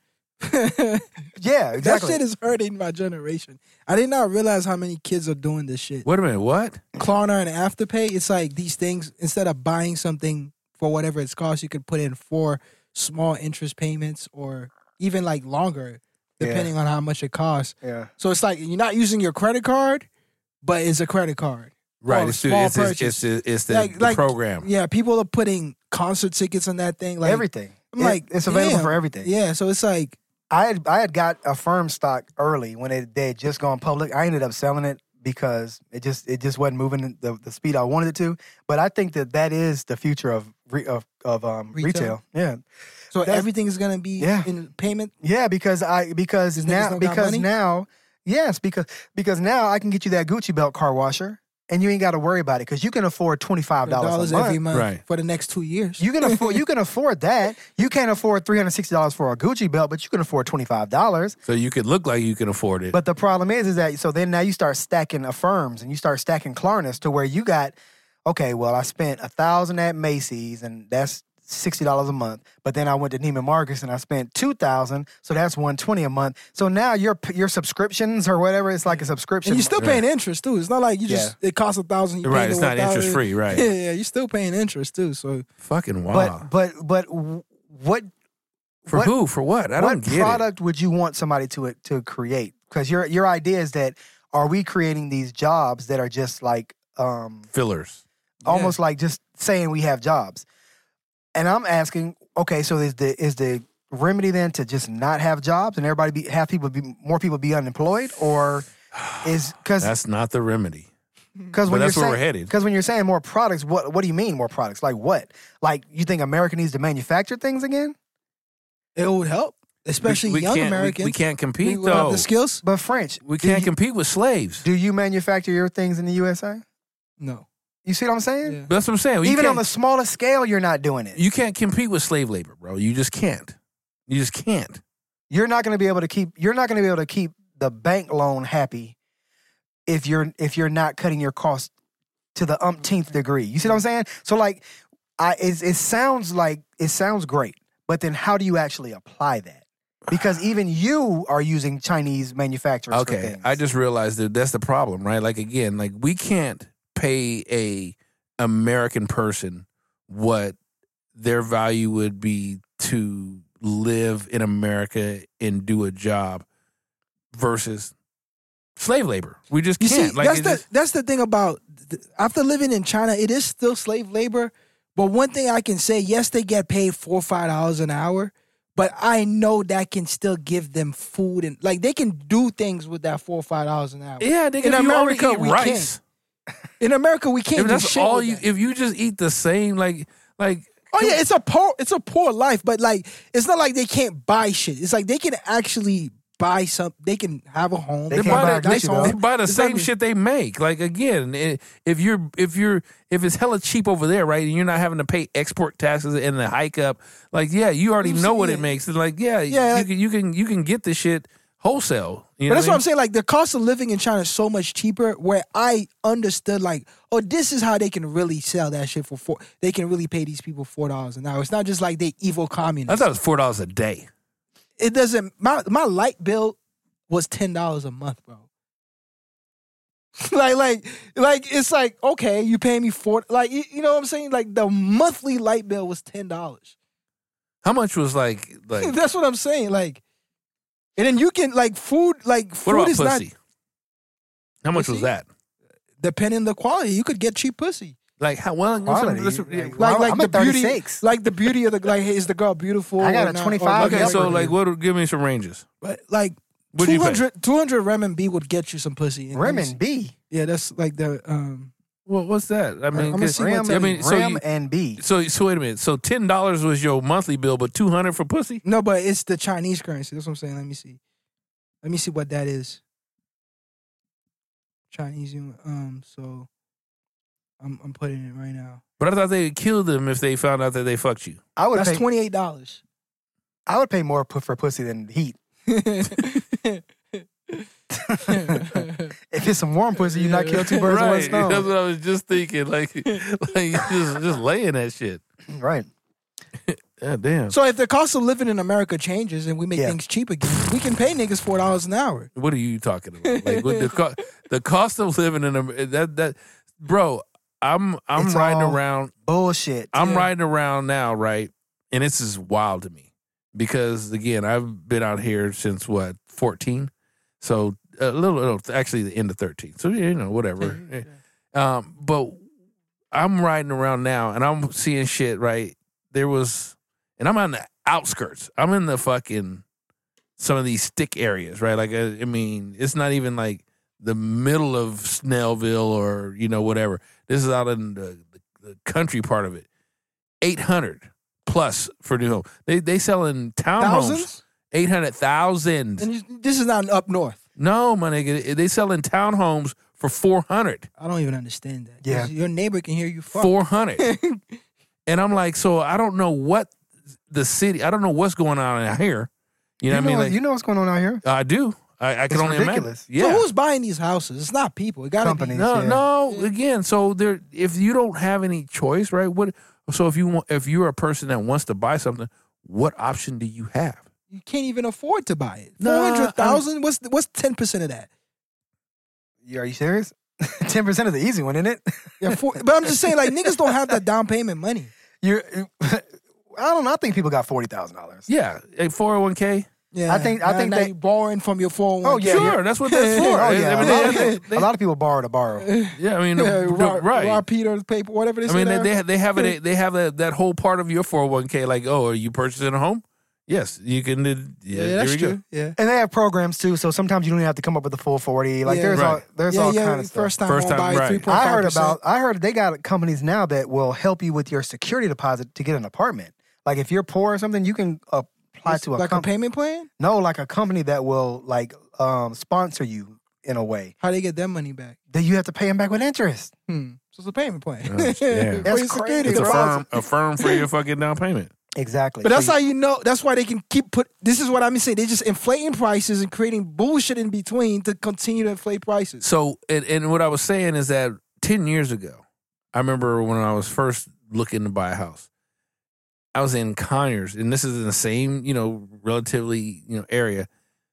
Speaker 3: Yeah, exactly.
Speaker 2: That shit is hurting my generation. I did not realize how many kids are doing this shit.
Speaker 4: Wait a minute, what?
Speaker 2: Klarna and Afterpay, it's like these things, instead of buying something for whatever it's cost, you could put in 4 small interest payments or even like longer, depending on how much it costs.
Speaker 3: Yeah.
Speaker 2: So it's like you're not using your credit card, but it's a credit card.
Speaker 4: Right,
Speaker 2: Or a
Speaker 4: it's
Speaker 2: small
Speaker 4: the
Speaker 2: purchase.
Speaker 4: the program.
Speaker 2: Yeah, people are putting concert tickets on that thing. Like
Speaker 3: Everything.
Speaker 2: I'm like,
Speaker 3: it's available
Speaker 2: damn.
Speaker 3: for everything.
Speaker 2: Yeah, so it's like,
Speaker 3: I had got a firm stock early when they had just gone public. I ended up selling it because it just wasn't moving the speed I wanted it to. But I think that is the future of retail. Yeah.
Speaker 2: so everything is gonna be in payment.
Speaker 3: Yeah, because
Speaker 2: niggas don't got money?
Speaker 3: now I can get you that Gucci belt car washer and you ain't got to worry about it because you can afford $25 a
Speaker 2: every
Speaker 3: month.
Speaker 2: month
Speaker 4: Right.
Speaker 2: for the next 2 years.
Speaker 3: You can afford that. You can't afford $360 for a Gucci belt, but you can afford $25.
Speaker 4: So you could look like you can afford it.
Speaker 3: But the problem is that so then now you start stacking Affirms and you start stacking Klarnas to where you got, okay, well I spent $1,000 at Macy's and that's $60 a month. But then I went to Neiman Marcus and I spent $2,000, so that's $120 a month. So now your subscriptions or whatever, it's like a subscription.
Speaker 2: And you're still paying interest too. It's not like you just it costs $1,000.
Speaker 4: Right, it's not interest free, right?
Speaker 2: Yeah, you're still paying interest too. So
Speaker 4: Fucking wow.
Speaker 3: But what
Speaker 4: For who? For what? I don't get it.
Speaker 3: What product would you want somebody to create? Because your idea is that, are we creating these jobs that are just like
Speaker 4: Fillers.
Speaker 3: almost like just saying we have jobs? And I'm asking, okay, so is the remedy then to just not have jobs and more people be unemployed, or is because
Speaker 4: That's not the remedy.
Speaker 3: Because
Speaker 4: But that's where we're headed.
Speaker 3: Because when you're saying more products, what do you mean more products? Like what? Like you think America needs to manufacture things again?
Speaker 2: It would help, especially young Americans.
Speaker 4: We can't compete
Speaker 2: without
Speaker 4: though.
Speaker 2: the skills.
Speaker 3: But French,
Speaker 4: We can't compete with slaves.
Speaker 3: do you manufacture your things in the USA?
Speaker 2: No.
Speaker 3: You see what I'm saying?
Speaker 2: Yeah.
Speaker 4: That's what I'm saying.
Speaker 3: Even on the smallest scale, you're not doing it.
Speaker 4: You can't compete with slave labor, bro. You just can't. You just can't.
Speaker 3: You're not going to be able to keep. You're not going to be able to keep the bank loan happy if you're not cutting your costs to the umpteenth degree. You see what I'm saying? So like, it sounds great, but then how do you actually apply that? Because even you are using Chinese manufacturers for
Speaker 4: Okay,
Speaker 3: things.
Speaker 4: I just realized that that's the problem, right? Like again, like we can't pay a American person what their value would be to live in America and do a job versus slave labor. We just
Speaker 2: You
Speaker 4: can't.
Speaker 2: see, that's the thing about after living in China, it is still slave labor. But one thing I can say, yes, they get paid $4 or $5 an hour, but I know that can still give them food and like they can do things with that $4 or $5 an hour.
Speaker 4: Yeah, they can.
Speaker 2: In
Speaker 4: If you
Speaker 2: America,
Speaker 4: only eat
Speaker 2: we
Speaker 4: rice.
Speaker 2: In America, we can't
Speaker 4: If
Speaker 2: do
Speaker 4: that's
Speaker 2: shit
Speaker 4: all
Speaker 2: with
Speaker 4: you.
Speaker 2: that.
Speaker 4: If you just eat the same, like.
Speaker 2: Oh yeah, it's a poor life, but like it's not like they can't buy shit. It's like they can actually buy some. They can have a home.
Speaker 3: They
Speaker 2: They
Speaker 3: can't
Speaker 2: buy
Speaker 3: buy
Speaker 2: a
Speaker 3: a
Speaker 2: nice
Speaker 3: Gucci,
Speaker 2: home.
Speaker 3: though.
Speaker 4: They buy the same
Speaker 2: Exactly.
Speaker 4: shit they make. Like again, if it's hella cheap over there, right, and you're not having to pay export taxes and the hike up, like yeah, you already know what it makes. It's like yeah, you can get this shit wholesale. You know
Speaker 2: But that's what
Speaker 4: I
Speaker 2: I'm saying. Like the cost of living in China is so much cheaper. Where I understood, like, oh, this is how they can really sell that shit for $4. They can really pay these people $4 an hour. It's not just like they evil
Speaker 4: I
Speaker 2: communists.
Speaker 4: thought it was $4 a day.
Speaker 2: It doesn't. My light bill was $10 a month, bro. like it's like okay, you pay me $4. Like you know what I'm saying? Like the monthly light bill was $10.
Speaker 4: How much was like?
Speaker 2: That's what I'm saying. Like, and then you can like food. Like
Speaker 4: What
Speaker 2: food
Speaker 4: about
Speaker 2: is not
Speaker 4: pussy? How much was
Speaker 2: Pussy?
Speaker 4: that?
Speaker 2: depending on the quality. You could get cheap pussy.
Speaker 4: Like how well?
Speaker 3: Quality,
Speaker 2: Like
Speaker 3: I'm
Speaker 2: the
Speaker 3: at
Speaker 2: beauty,
Speaker 3: 36.
Speaker 2: like the beauty of the like. Hey, is the girl beautiful?
Speaker 3: I got
Speaker 2: or
Speaker 3: a
Speaker 2: not?
Speaker 3: 25.
Speaker 4: Okay, so
Speaker 3: Yeah.
Speaker 4: like, what? Give me some ranges.
Speaker 2: But like
Speaker 4: What'd you pay?
Speaker 2: 200 renminbi would get you some pussy. And
Speaker 3: Renminbi.
Speaker 2: Yeah, that's like the
Speaker 4: Well, what's that? I mean,
Speaker 2: I'ma
Speaker 4: 'cause-
Speaker 2: see what's
Speaker 4: I
Speaker 2: in
Speaker 4: mean, so
Speaker 3: Ram
Speaker 4: you,
Speaker 3: and B.
Speaker 4: so wait a minute. So $10 was your monthly bill, but $200 for pussy.
Speaker 2: no, but it's the Chinese currency. That's what I'm saying. Let me see. Let me see what that is. Chinese yuan. So I'm putting it right now.
Speaker 4: But I thought they'd kill them if they found out that they fucked you.
Speaker 3: I would
Speaker 2: That's
Speaker 3: pay.
Speaker 2: $28.
Speaker 3: I would pay more for pussy than heat. If it's some warm pussy, you not kill two birds with one
Speaker 4: Right.
Speaker 3: stone.
Speaker 4: That's what I was just thinking. Like just laying that shit.
Speaker 3: Right.
Speaker 4: Yeah, damn.
Speaker 2: So if the cost of living in America changes and we make
Speaker 3: Yeah.
Speaker 2: things cheap again, we can pay niggas $4 an hour.
Speaker 4: What are you talking about? Like with the cost of living in that bro. I'm
Speaker 3: It's
Speaker 4: riding
Speaker 3: all
Speaker 4: around.
Speaker 3: Bullshit.
Speaker 4: I'm riding around now, right? And this is wild to me because again, I've been out here since 14, so a little actually the end of 13. So you know whatever. But I'm riding around now and I'm seeing shit. Right there was, and I'm on the outskirts. I'm in the fucking some of these stick areas, right? Like I mean, it's not even like the middle of Snellville or whatever. This is out in the country part of it. 800 plus for new home. They selling townhomes.
Speaker 2: Thousands?
Speaker 4: 800,000.
Speaker 2: And this is not up north.
Speaker 4: No, my nigga, they selling townhomes for 400.
Speaker 2: I don't even understand that.
Speaker 3: Yeah.
Speaker 2: 'Cause your neighbor can hear you fuck.
Speaker 4: 400. And I'm like, so I don't know what the city. I don't know what's going on out here. You know what I mean? Like,
Speaker 3: you know what's going on out here?
Speaker 4: I do. I can
Speaker 3: It's
Speaker 4: only
Speaker 3: ridiculous.
Speaker 4: imagine. Yeah.
Speaker 2: So who's buying these houses? It's not people. It gotta
Speaker 3: Companies.
Speaker 2: be.
Speaker 4: No,
Speaker 3: Yeah.
Speaker 4: no. Again, so there. If you don't have any choice, right? What? So if you're a person that wants to buy something, what option do you have?
Speaker 2: You can't even afford to buy it.
Speaker 4: Nah,
Speaker 2: 400,000. What's 10% of that?
Speaker 3: Are you serious? 10% of the easy one, isn't it?
Speaker 2: Yeah, but I'm just saying, like niggas don't have that down payment money.
Speaker 3: You're I don't know. I think people got $40,000.
Speaker 4: Yeah, a 401k.
Speaker 2: Yeah,
Speaker 3: I think
Speaker 2: now
Speaker 3: they
Speaker 2: you borrowing from your 401k.
Speaker 3: Oh, yeah.
Speaker 4: Sure, that's what that's for.
Speaker 3: Oh yeah,
Speaker 4: I mean,
Speaker 3: a lot of people borrow to borrow.
Speaker 4: yeah, I mean, right.
Speaker 2: Raw Peter's paper, whatever they
Speaker 4: I
Speaker 2: say.
Speaker 4: mean, they have it. They have that whole part of your 401k. Like, oh, are you purchasing a home? Yes, you can.
Speaker 2: Yeah, that's
Speaker 4: here we
Speaker 2: true.
Speaker 4: go.
Speaker 2: Yeah.
Speaker 3: And they have programs too, so sometimes you don't even have to come up with the full 40. Like
Speaker 2: Yeah.
Speaker 3: there's
Speaker 4: Right.
Speaker 3: all kind of stuff.
Speaker 2: First time
Speaker 4: First
Speaker 2: home
Speaker 4: time,
Speaker 2: buyer,
Speaker 4: right.
Speaker 2: 3.5%.
Speaker 3: I heard they got companies now that will help you with your security deposit to get an apartment. Like if you're poor or something, you can apply to a
Speaker 2: like a payment plan.
Speaker 3: No, like a company that will like sponsor you in a way.
Speaker 2: How they get their money back?
Speaker 3: Then you have to pay them back with interest.
Speaker 2: So it's a payment plan.
Speaker 4: Oh, damn.
Speaker 2: For your
Speaker 3: That's
Speaker 2: security
Speaker 3: crazy.
Speaker 4: It's
Speaker 2: deposit.
Speaker 4: a firm for your fucking down payment.
Speaker 3: Exactly.
Speaker 2: But that's
Speaker 3: So
Speaker 2: how you know. That's why they can this is what I'm saying. They're just inflating prices and creating bullshit in between to continue to inflate prices.
Speaker 4: So, and what I was saying is that 10 years ago, I remember when I was first looking to buy a house, I was in Conyers, and this is in the same, relatively, area.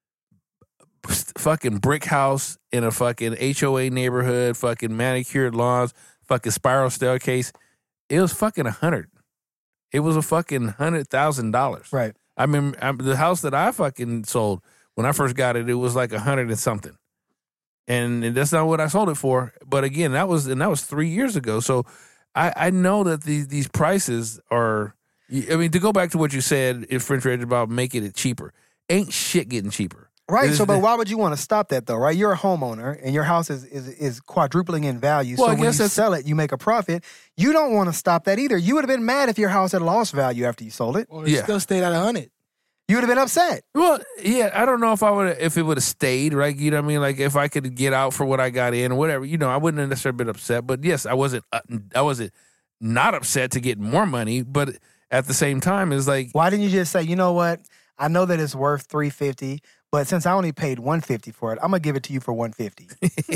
Speaker 4: Fucking brick house in a fucking HOA neighborhood, fucking manicured lawns, fucking spiral staircase. It was fucking $100,000. It was a fucking $100,000.
Speaker 3: right.
Speaker 4: I mean, the house that I fucking sold when I first got it, it was like 100 and something, and that's not what I sold it for. But again, that was 3 years ago. So I know that these prices are. I mean, to go back to what you said, French Reg, about making it cheaper, ain't shit getting cheaper.
Speaker 3: Right. So, but why would you want to stop that though? Right. You're a homeowner, and your house is quadrupling in value.
Speaker 4: Well,
Speaker 3: so
Speaker 4: I
Speaker 3: when
Speaker 4: guess
Speaker 3: you sell it, you make a profit. You don't want to stop that either. You would have been mad if your house had lost value after you sold it.
Speaker 2: Or it still stayed at 100.
Speaker 3: You would have been upset.
Speaker 4: Well, yeah, I don't know if it would have stayed, right? You know what I mean? Like if I could get out for what I got in or whatever, I wouldn't have necessarily been upset. But yes, I wasn't not upset to get more money, but at the same time, it's like,
Speaker 3: Why didn't you just say, you know what? I know that it's worth $350, but since I only paid $150 for it, I'm gonna give it to you for $150.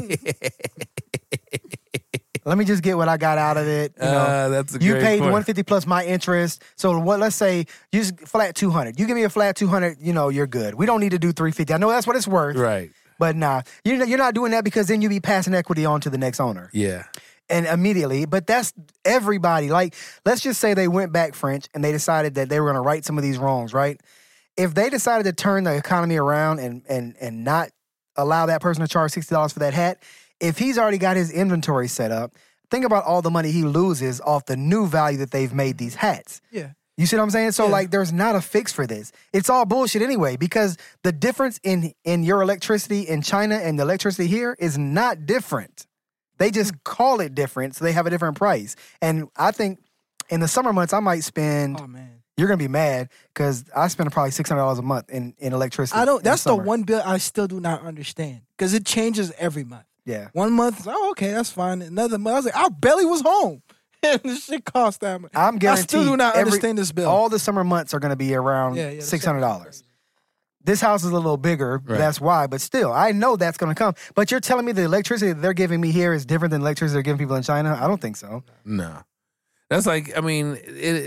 Speaker 3: Let me just get what I got out of it.
Speaker 4: that's a
Speaker 3: You
Speaker 4: great
Speaker 3: paid
Speaker 4: point.
Speaker 3: $150 plus my interest. So what? Let's say you just flat $200. You give me a flat $200. You're good. We don't need to do $350. I know that's what it's worth.
Speaker 4: Right.
Speaker 3: But nah, you're not doing that because then you be passing equity on to the next owner.
Speaker 4: Yeah.
Speaker 3: And immediately, but that's everybody. Like, let's just say they went back French and they decided that they were going to right some of these wrongs, right? If they decided to turn the economy around and not allow that person to charge $60 for that hat, if he's already got his inventory set up, think about all the money he loses off the new value that they've made these hats.
Speaker 2: Yeah.
Speaker 3: You see what I'm saying? So, like, there's not a fix for this. It's all bullshit anyway, because the difference in your electricity in China and the electricity here is not different. They just call it different, so they have a different price. And I think in the summer months, I might spend.
Speaker 2: Oh man,
Speaker 3: You're gonna be mad because I spend probably $600 a month in electricity.
Speaker 2: I don't. That's the
Speaker 3: summer.
Speaker 2: one bill I still do not understand because it changes every month.
Speaker 3: Yeah.
Speaker 2: 1 month, okay, that's fine. Another month, I was like, I barely was home, and this shit cost that much.
Speaker 3: I'm guaranteed.
Speaker 2: I still do not understand this bill.
Speaker 3: All the summer months are gonna be around
Speaker 2: Yeah,
Speaker 3: $600. This house is a little bigger,
Speaker 4: Right.
Speaker 3: that's why. But still, I know that's going to come. But you're telling me the electricity that they're giving me here is different than the electricity they're giving people in China? I don't think so.
Speaker 4: No. That's like, I mean,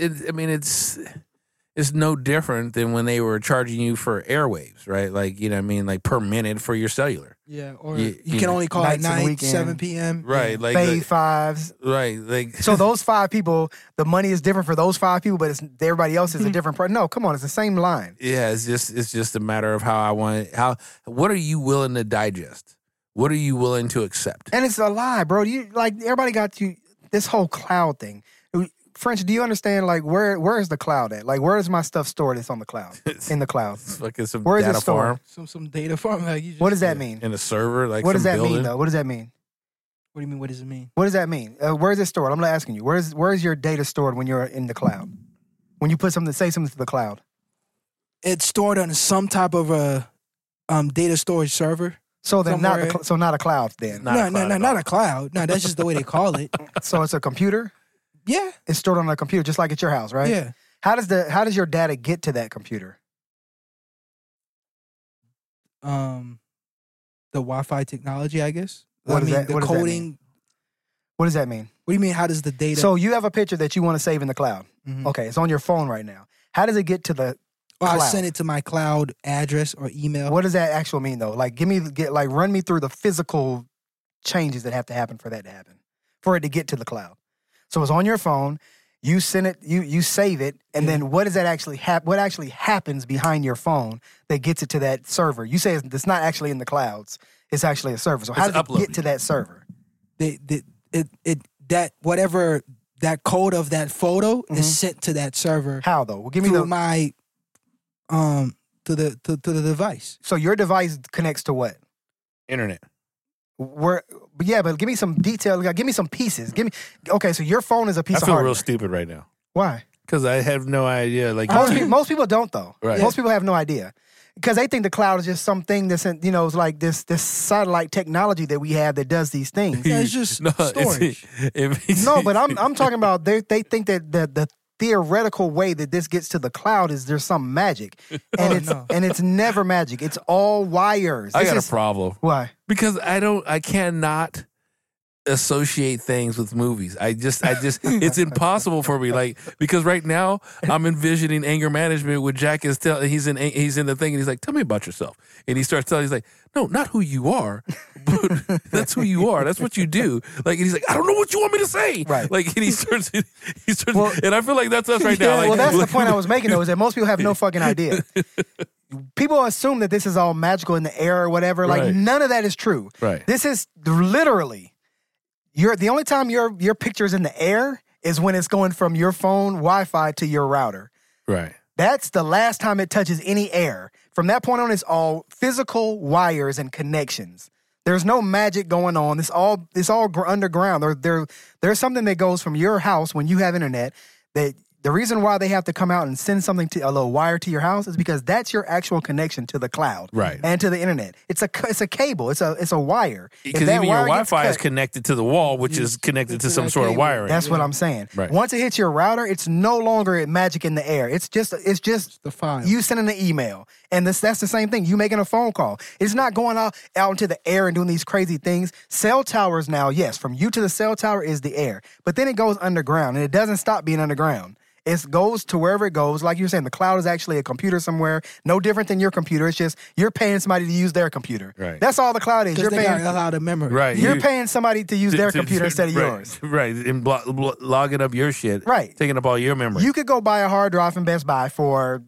Speaker 4: it's no different than when they were charging you for airwaves, right? Like, you know what I mean? Like per minute for your cellular.
Speaker 2: Yeah, or
Speaker 4: You-
Speaker 2: you
Speaker 4: you
Speaker 2: can
Speaker 4: know,
Speaker 2: only call
Speaker 3: nights
Speaker 2: at
Speaker 3: and
Speaker 2: night,
Speaker 3: weekends.
Speaker 2: 7 p.m.
Speaker 4: Right. Like,
Speaker 3: Fave fives.
Speaker 4: right. Like,
Speaker 3: So those 5 people, the money is different for those 5 people, but everybody else is a different price. No, come on, it's the same line.
Speaker 4: yeah, it's just a matter of how I want it. What are you willing to digest? What are you willing to accept?
Speaker 3: And it's a lie, bro. Everybody got you this whole cloud thing. French, do you understand? Like, where is the cloud at? Like, where is my stuff stored? That's on the cloud. In the cloud.
Speaker 4: It's fucking some
Speaker 3: Where is it
Speaker 4: data
Speaker 3: stored?
Speaker 4: farm
Speaker 2: Some data farm. Like you just,
Speaker 3: What does that mean?
Speaker 4: in a server. Like,
Speaker 3: What does
Speaker 4: some
Speaker 3: that mean,
Speaker 4: building.
Speaker 3: though? What does that mean?
Speaker 2: What do you mean? What does it mean?
Speaker 3: What does that mean? Where is it stored? I'm not asking you. Where is your data stored when you're in the cloud? When you put say something to the cloud.
Speaker 2: It's stored on some type of a data storage server.
Speaker 3: So then
Speaker 2: Somewhere.
Speaker 3: not a cloud then.
Speaker 4: Not a cloud at
Speaker 2: Not
Speaker 4: all.
Speaker 2: a cloud. No, that's just the way they call it.
Speaker 3: So it's a computer.
Speaker 2: Yeah,
Speaker 3: It's stored on a computer, just like at your house, right?
Speaker 2: yeah.
Speaker 3: How does your data get to that computer?
Speaker 2: The Wi-Fi technology, I guess.
Speaker 3: What
Speaker 2: I
Speaker 3: does
Speaker 2: mean,
Speaker 3: that-
Speaker 2: the
Speaker 3: what does that
Speaker 2: coding.
Speaker 3: mean? What does that mean?
Speaker 2: What do you mean? How does the data?
Speaker 3: So you have a picture that you want to save in the cloud.
Speaker 2: Mhm.
Speaker 3: Okay, it's on your phone right now. How does it get to the
Speaker 2: I
Speaker 3: cloud?
Speaker 2: send it to my cloud address or email.
Speaker 3: What does that actually mean though? Like run me through the physical changes that have to happen for that to happen. For it to get to the cloud. So it's on your phone. You send it, you save it, and then what does that actually what actually happens behind your phone that gets it to that server? You say it's not actually in the clouds. It's actually a server. So how does it get to that server?
Speaker 2: That code of that photo is sent to that server.
Speaker 3: How though? Well, give me
Speaker 2: to my to the device.
Speaker 3: So your device connects to what?
Speaker 4: Internet.
Speaker 3: But give me some detail. Give me some pieces. Okay, so your phone is a piece of hardware.
Speaker 4: I feel real stupid right now.
Speaker 3: Why?
Speaker 4: Because I have no idea. Like
Speaker 3: most people don't though.
Speaker 4: Right.
Speaker 3: Most people have no idea because they think the cloud is just something that's it's like this satellite technology that we have that does these things.
Speaker 2: Yeah, it's just storage.
Speaker 3: No, but I'm talking about they think that the theoretical way that this gets to the cloud is there's some magic, and it's never magic. It's all wires.
Speaker 4: I got a problem.
Speaker 3: Why?
Speaker 4: Because I cannot associate things with movies. I just it's impossible for me. Like, because right now I'm envisioning anger management with Jack he's in the thing and he's like, tell me about yourself. And he starts telling, he's like, no, not who you are, but that's who you are. That's what you do. Like, and he's like, I don't know what you want me to say.
Speaker 3: Right.
Speaker 4: Like, and he starts, and I feel like that's us right now. Like,
Speaker 3: well, that's the point I was making though, is that most people have no fucking idea. People assume that this is all magical in the air or whatever. Like,
Speaker 4: Right.
Speaker 3: none of that is true.
Speaker 4: Right.
Speaker 3: This is literally the only time your picture's in the air is when it's going from your phone Wi-Fi to your router.
Speaker 4: Right.
Speaker 3: That's the last time it touches any air. From that point on, it's all physical wires and connections. There's no magic going on. It's all underground. There's something that goes from your house when you have internet that. The reason why they have to come out and send something to a little wire to your house is because that's your actual connection to the cloud,
Speaker 4: Right.
Speaker 3: and to the internet. It's a cable. It's a wire.
Speaker 4: Because even your Wi-Fi is connected to the wall, which is connected to some sort of wiring.
Speaker 3: That's what I'm saying.
Speaker 4: Right.
Speaker 3: Once it hits your router, it's no longer magic in the air. It's just
Speaker 2: the file.
Speaker 3: You sending an email, and that's the same thing. You making a phone call. It's not going out into the air and doing these crazy things. Cell towers now, yes, from you to the cell tower is the air, but then it goes underground, and it doesn't stop being underground. It goes to wherever it goes. Like you were saying, the cloud is actually a computer somewhere. No different than your computer. It's just you're paying somebody to use their computer.
Speaker 4: Right.
Speaker 3: That's all the cloud is.
Speaker 2: Because
Speaker 3: You're
Speaker 2: they
Speaker 3: paying
Speaker 2: got a lot of memory.
Speaker 4: Right.
Speaker 3: You're paying somebody to use their computer instead of
Speaker 4: right,
Speaker 3: yours.
Speaker 4: Right. And logging up your shit.
Speaker 3: Right.
Speaker 4: Taking up all your memory.
Speaker 3: You could go buy a hard drive from Best Buy for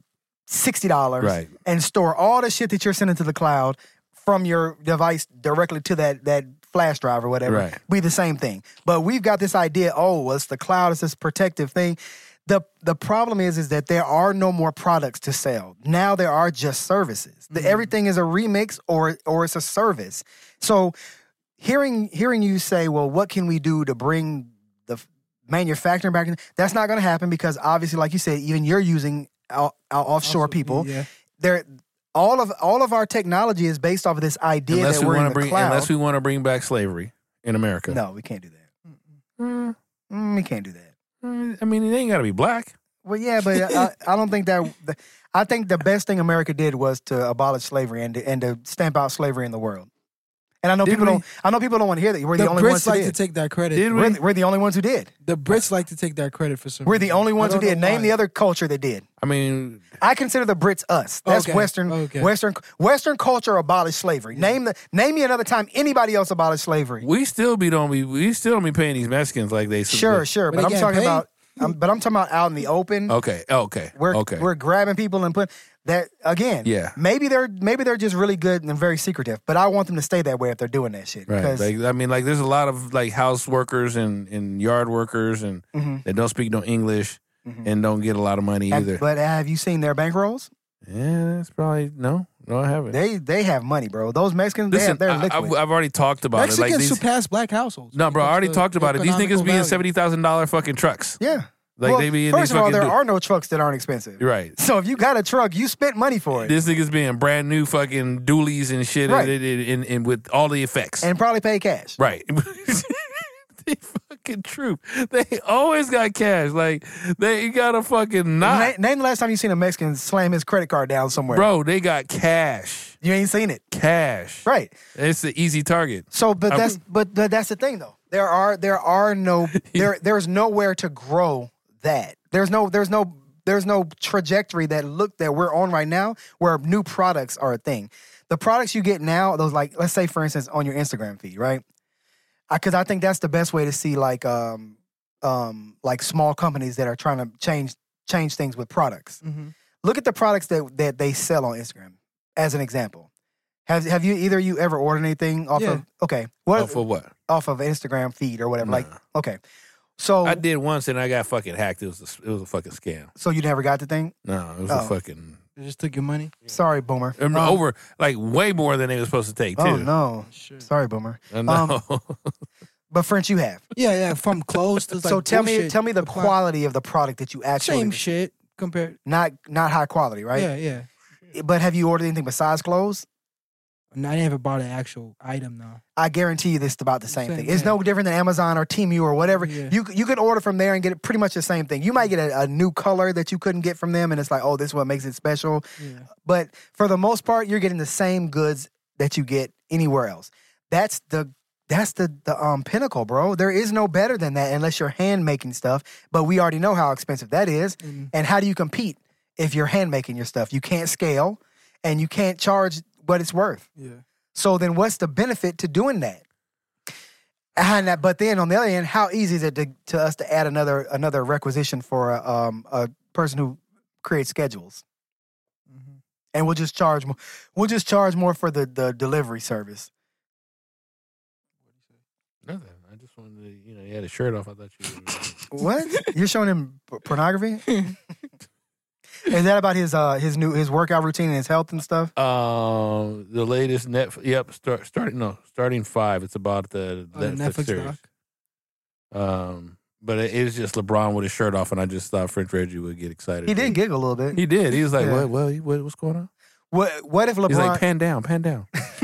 Speaker 3: $60
Speaker 4: Right.
Speaker 3: and store all the shit that you're sending to the cloud from your device directly to that flash drive or whatever.
Speaker 4: Right.
Speaker 3: Be the same thing. But we've got this idea, it's the cloud, it's this protective thing. The problem is that there are no more products to sell. Now there are just services. Everything is a remix or it's a service. So hearing you say, well, what can we do to bring the manufacturing back in? That's not going to happen because obviously, like you said, even you're using offshore people.
Speaker 2: Yeah.
Speaker 3: All of our technology is based off of this idea that we're in the cloud.
Speaker 4: Unless we want to bring back slavery in America.
Speaker 3: No, we can't do that. We can't do that.
Speaker 4: I mean, it ain't got to be black.
Speaker 3: Well, yeah, but I don't think that. I think the best thing America did was to abolish slavery and to stamp out slavery in the world. And I know people don't want to hear that. We're the only ones
Speaker 2: Brits
Speaker 3: who
Speaker 2: like
Speaker 3: did.
Speaker 2: to take that credit.
Speaker 3: We're the only ones who did.
Speaker 2: The Brits like to take that credit for some
Speaker 3: We're the
Speaker 2: reason.
Speaker 3: only ones
Speaker 2: I
Speaker 3: who
Speaker 2: don't
Speaker 3: did.
Speaker 2: know
Speaker 3: Name
Speaker 2: why.
Speaker 3: the other culture that did.
Speaker 4: I mean,
Speaker 3: I consider the Brits us. That's
Speaker 2: Okay,
Speaker 3: Western.
Speaker 2: okay.
Speaker 3: Western culture abolished slavery. Name me another time anybody else abolished slavery.
Speaker 4: we still don't be paying these Mexicans like they
Speaker 3: Sure,
Speaker 2: But
Speaker 3: but
Speaker 2: they
Speaker 3: I'm
Speaker 2: getting
Speaker 3: talking
Speaker 2: paid?
Speaker 3: about. But I'm talking about out in the open.
Speaker 4: Okay.
Speaker 3: We're grabbing people and putting that again.
Speaker 4: Yeah.
Speaker 3: Maybe they're just really good and very secretive. But I want them to stay that way if they're doing that shit.
Speaker 4: Right.
Speaker 3: Because
Speaker 4: Like, there's a lot of like house workers and yard workers and that don't speak no English and don't get a lot of money either.
Speaker 3: But have you seen their bankrolls?
Speaker 4: Yeah, that's probably no, I haven't.
Speaker 3: They have money, bro. Those Mexicans,
Speaker 4: Listen,
Speaker 3: they're liquid.
Speaker 4: I've already talked about it.
Speaker 2: Mexicans
Speaker 4: Like these,
Speaker 2: surpass black households.
Speaker 4: no, bro, I already talked about it. These niggas be in
Speaker 2: $70,000
Speaker 4: $70,000 fucking trucks.
Speaker 3: Yeah.
Speaker 4: Like, they be in
Speaker 3: first
Speaker 4: these
Speaker 3: of all,
Speaker 4: fucking
Speaker 3: there are no trucks that aren't expensive.
Speaker 4: Right.
Speaker 3: So if you got a truck, you spent money for it.
Speaker 4: This niggas being brand new fucking dualies and shit,
Speaker 3: Right.
Speaker 4: and with all the effects.
Speaker 3: And probably pay cash.
Speaker 4: Right. They fucking true. They always got cash. Like, they got a fucking knot.
Speaker 3: Name the last time you seen a Mexican slam his credit card down somewhere.
Speaker 4: Bro, they got cash.
Speaker 3: You ain't seen it.
Speaker 4: Cash.
Speaker 3: Right.
Speaker 4: It's the easy target.
Speaker 3: So, but that's the thing though. There's nowhere to grow that. There's no trajectory that we're on right now where new products are a thing. The products you get now, those like, let's say for instance on your Instagram feed, right? Because I think that's the best way to see like like small companies that are trying to change things with products.
Speaker 2: Mm-hmm.
Speaker 3: Look at the products that they sell on Instagram as an example. Have you either you ever ordered anything off of
Speaker 4: Off of what?
Speaker 3: off of Instagram feed or whatever?
Speaker 4: Nah.
Speaker 3: Like okay, so
Speaker 4: I did once and I got fucking hacked. It was a fucking scam.
Speaker 3: so you never got the thing?
Speaker 4: No, it was
Speaker 3: Oh.
Speaker 4: a fucking
Speaker 2: They just took your money.
Speaker 3: Sorry, Boomer.
Speaker 4: over like way more than they were supposed to take too.
Speaker 3: Oh no,
Speaker 2: Shit.
Speaker 3: sorry, Boomer.
Speaker 4: I know.
Speaker 3: But French, you have.
Speaker 2: Yeah, from clothes to like
Speaker 3: So tell me
Speaker 2: bullshit.
Speaker 3: the quality of the product that you actually
Speaker 2: Same shit compared.
Speaker 3: not high quality, right?
Speaker 2: Yeah.
Speaker 3: But have you ordered anything besides clothes?
Speaker 2: And I never bought an actual item though.
Speaker 3: I guarantee you this is about the same
Speaker 2: Same
Speaker 3: thing. It's
Speaker 2: thing.
Speaker 3: no different than Amazon or Temu or whatever.
Speaker 2: Yeah.
Speaker 3: You could order from there and get it pretty much the same thing. You might get a new color that you couldn't get from them, and it's like, oh, this is what makes it special.
Speaker 2: Yeah.
Speaker 3: But for the most part, you're getting the same goods that you get anywhere else. That's the pinnacle, bro. There is no better than that unless you're hand making stuff. But we already know how expensive that is.
Speaker 2: Mhm.
Speaker 3: And how do you compete if you're hand making your stuff? You can't scale, and you can't charge what it's worth.
Speaker 2: Yeah.
Speaker 3: So then what's the benefit to doing that? But then on the other end, how easy is it to us to add another requisition for a person who creates schedules?
Speaker 2: Mm-hmm.
Speaker 3: And we'll just charge more. We'll just charge more for the delivery service.
Speaker 4: Nothing. I just wanted to, you had a shirt off. I thought you were.
Speaker 3: What? You're showing him pornography? Is that about his workout routine and his health and stuff?
Speaker 4: The latest starting 5. It's about the Netflix series.
Speaker 3: doc?
Speaker 4: But it was just LeBron with his shirt off, and I just thought French Reggie would get excited.
Speaker 3: He did giggle a little bit.
Speaker 4: He did. He was like,
Speaker 3: Yeah.
Speaker 4: what's going on?
Speaker 3: What if LeBron?
Speaker 4: He's like, pan down.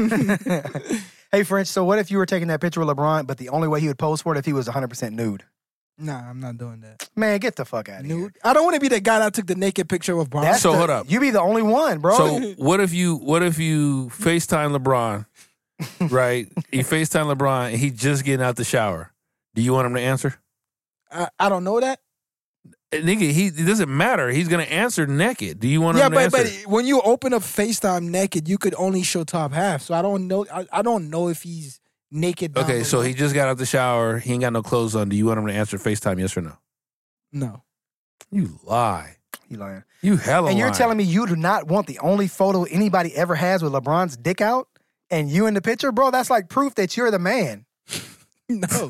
Speaker 3: Hey, French. So what if you were taking that picture of LeBron, but the only way he would pose for it if he was 100% nude?
Speaker 2: Nah, I'm not doing that.
Speaker 3: Man, get the fuck out of here.
Speaker 2: Nude. I don't want to be the guy that took the naked picture of Bron.
Speaker 3: That's
Speaker 4: So hold up.
Speaker 3: You be the only one, bro.
Speaker 4: So what if you FaceTime LeBron, right? You FaceTime LeBron, and he just getting out the shower. Do you want him to answer?
Speaker 2: I don't know that.
Speaker 4: Nigga, it doesn't matter. He's gonna answer naked. Do you want him to answer?
Speaker 2: but when you open up FaceTime naked, you could only show top half. So I don't know. I don't know if he's naked. down
Speaker 4: Okay, so
Speaker 2: below.
Speaker 4: he just got out the shower. He ain't got no clothes on. Do you want him to answer FaceTime, yes or no?
Speaker 2: No.
Speaker 4: You lie.
Speaker 3: You lying.
Speaker 4: You hella
Speaker 3: And you're
Speaker 4: lying.
Speaker 3: telling me you do not want the only photo anybody ever has with LeBron's dick out and you in the picture? Bro, that's like proof that you're the man.
Speaker 2: No.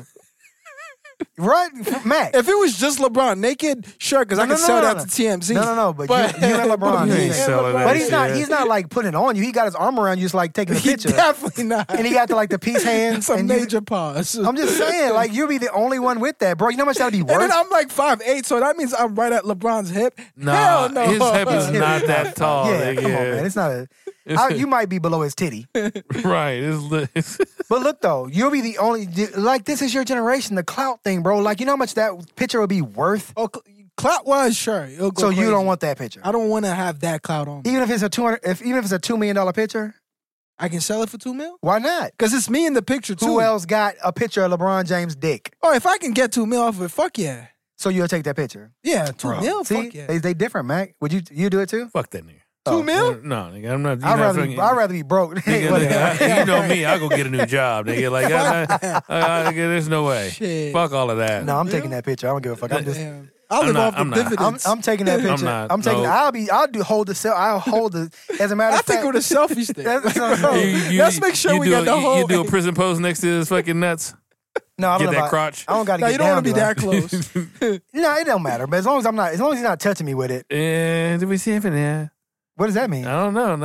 Speaker 3: Right? Mac.
Speaker 2: If it was just LeBron naked, sure, because I
Speaker 3: No,
Speaker 2: could
Speaker 3: no,
Speaker 2: sell
Speaker 3: no,
Speaker 2: that
Speaker 3: no.
Speaker 2: to TMZ.
Speaker 3: No, but you and LeBron.
Speaker 4: You ain't
Speaker 3: he's-
Speaker 4: selling that
Speaker 3: but he's not.
Speaker 4: shit.
Speaker 3: He's not like putting it on you. He got his arm around you, just like taking a
Speaker 2: He
Speaker 3: picture.
Speaker 2: definitely not.
Speaker 3: And he got the peace hands.
Speaker 2: It's a
Speaker 3: and you-
Speaker 2: major pause.
Speaker 3: I'm just saying, like you'll be the only one with that, bro. You know how much that'd be
Speaker 2: And
Speaker 3: worth?
Speaker 2: then I'm like 5'8", so that means I'm right at LeBron's hip.
Speaker 4: Nah,
Speaker 2: Hell no.
Speaker 4: his hip is not that tall.
Speaker 3: yeah,
Speaker 4: nigga.
Speaker 3: come on, man. It's not a. You might be below his titty.
Speaker 4: Right. It's
Speaker 3: But look though, you'll be the only like this is your generation, the clout thing, bro. Like you know how much that picture would be worth?
Speaker 2: Oh, clout wise, sure. It'll go
Speaker 3: So you
Speaker 2: crazy.
Speaker 3: don't want that picture.
Speaker 2: I don't want to have that clout on me.
Speaker 3: Even if it's a $2 million picture,
Speaker 2: I can sell it for $2 million?
Speaker 3: why not?
Speaker 2: Because it's me in the picture too.
Speaker 3: Who else got a picture of LeBron James' dick?
Speaker 2: Oh, if I can get $2 million off of it, fuck yeah.
Speaker 3: So you'll take that picture.
Speaker 2: Yeah, $2 million,
Speaker 3: See,
Speaker 2: fuck yeah.
Speaker 3: they different, Mac. Would you do it too?
Speaker 4: fuck that nigga.
Speaker 2: $2 million?
Speaker 4: No, nigga, I'm not.
Speaker 3: I'd rather be broke.
Speaker 4: Nigga, nigga, you know me. I'll go get a new job, nigga. Like, nigga, there's no way.
Speaker 2: Shit.
Speaker 4: Fuck all of that.
Speaker 3: No, I'm taking that picture. I don't give a fuck. I'm just.
Speaker 2: Damn. I'll live
Speaker 4: not-
Speaker 2: off
Speaker 4: I'm
Speaker 2: the
Speaker 4: not.
Speaker 2: dividends.
Speaker 3: I'm taking that picture.
Speaker 4: not.
Speaker 3: I'm taking.
Speaker 4: No.
Speaker 3: I'll hold the. As a matter
Speaker 2: I
Speaker 3: of
Speaker 2: think
Speaker 3: fact,
Speaker 2: with a selfie stick.
Speaker 3: that's-
Speaker 2: Let's make sure we got the whole.
Speaker 4: You do a prison pose next to his fucking nuts.
Speaker 3: no, I don't
Speaker 4: Get
Speaker 3: know
Speaker 4: that
Speaker 3: about-
Speaker 4: crotch.
Speaker 3: I don't got to
Speaker 2: No,
Speaker 3: get
Speaker 2: you don't
Speaker 3: down
Speaker 2: want to be
Speaker 3: to
Speaker 2: that
Speaker 3: it.
Speaker 2: close.
Speaker 3: No, it don't matter. But as long as he's not touching me with it,
Speaker 4: Did we see him in there?
Speaker 3: what does that mean?
Speaker 4: I don't know.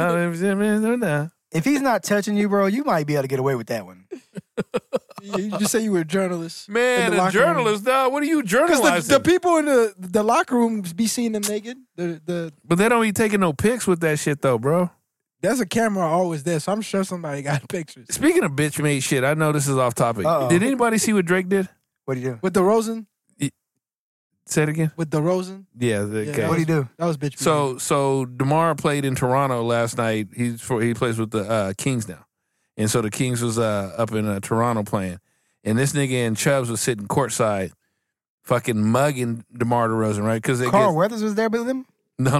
Speaker 4: No.
Speaker 3: If he's not touching you, bro, you might be able to get away with that one.
Speaker 2: You just say you were a journalist.
Speaker 4: Man,
Speaker 2: in the
Speaker 4: a
Speaker 2: locker room.
Speaker 4: journalist, dog. What are you
Speaker 2: Because
Speaker 4: journalizing?
Speaker 2: the people in the locker room be seeing them naked.
Speaker 4: But they don't be taking no pics with that shit, though, bro.
Speaker 2: There's a camera always there, so I'm sure somebody got pictures.
Speaker 4: Speaking of bitch made shit, I know this is off topic.
Speaker 3: Uh-oh.
Speaker 4: Did anybody see what Drake did?
Speaker 3: What do you do?
Speaker 2: With the Rosen?
Speaker 4: Say it again.
Speaker 2: With the Rosen?
Speaker 4: Yeah.
Speaker 2: Yeah,
Speaker 4: Okay.
Speaker 3: What do you do?
Speaker 2: That was bitch.
Speaker 4: So DeMar played in Toronto last night. He plays with the Kings now, and so the Kings was up in Toronto playing, and this nigga and Chubbs was sitting courtside, fucking mugging DeMar DeRozan, right? Because
Speaker 3: Carl Weathers was there with him?
Speaker 4: no.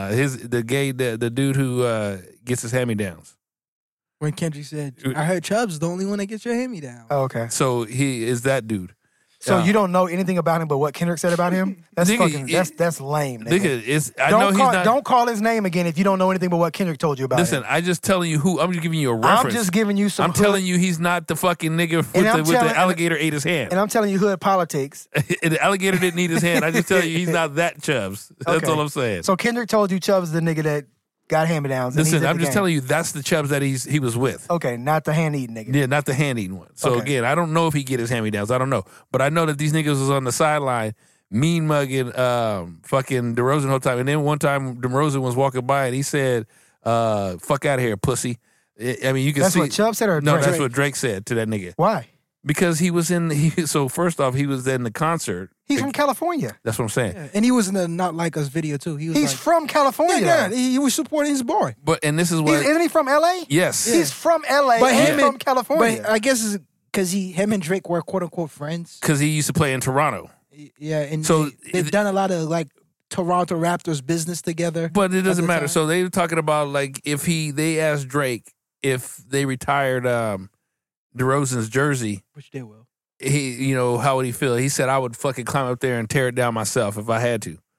Speaker 4: The dude who gets his hand me downs.
Speaker 2: when Kendrick said, I heard Chubb's the only one that gets your hand-me-down.
Speaker 3: Oh, okay.
Speaker 4: So he is that dude.
Speaker 3: So you don't know anything about him but what Kendrick said about him? That's that's lame, nigga.
Speaker 4: Don't
Speaker 3: call his name again if you don't know anything but what Kendrick told you about him.
Speaker 4: Listen, I just telling you who. I'm just giving you a reference.
Speaker 3: I'm just giving you some.
Speaker 4: I'm telling you he's not the fucking nigga with the alligator ate his hand.
Speaker 3: And I'm telling you hood politics.
Speaker 4: The alligator didn't eat his hand. I just tell you he's not that Chubbs. That's all I'm saying.
Speaker 3: So Kendrick told you Chubbs is the nigga that got hand-me-downs.
Speaker 4: Listen, I'm just telling you that's the Chubbs that he was with.
Speaker 3: Okay, not the hand-eating nigga.
Speaker 4: Yeah, not the hand-eating one. So again, I don't know if he get his hand-me-downs. I don't know. But I know that these niggas was on the sideline mean mugging fucking DeRozan the whole time. And then one time DeRozan was walking by and he said, fuck out of here, pussy. I mean, you can see.
Speaker 3: That's what Chubbs said or
Speaker 4: No,
Speaker 3: Drake?
Speaker 4: that's what Drake said to that nigga.
Speaker 3: Why?
Speaker 4: Because he was so first off, he was in the concert.
Speaker 3: He's from California.
Speaker 4: That's what I'm saying.
Speaker 2: Yeah. And he was in the Not Like Us video too.
Speaker 3: He's from California.
Speaker 2: Yeah, he was supporting his boy.
Speaker 4: And this is what
Speaker 3: Isn't he from LA?
Speaker 4: Yes.
Speaker 3: He's from LA
Speaker 2: But
Speaker 3: and from California.
Speaker 2: But I guess it's because him and Drake were quote unquote friends.
Speaker 4: Because he used to play in Toronto.
Speaker 2: Yeah, and
Speaker 4: so
Speaker 2: they've done a lot of like Toronto Raptors business together.
Speaker 4: But it doesn't matter. So they were talking about like they asked Drake if they retired DeRozan's jersey.
Speaker 2: Which they will.
Speaker 4: How would he feel? He said, I would fucking climb up there and tear it down myself if I had to.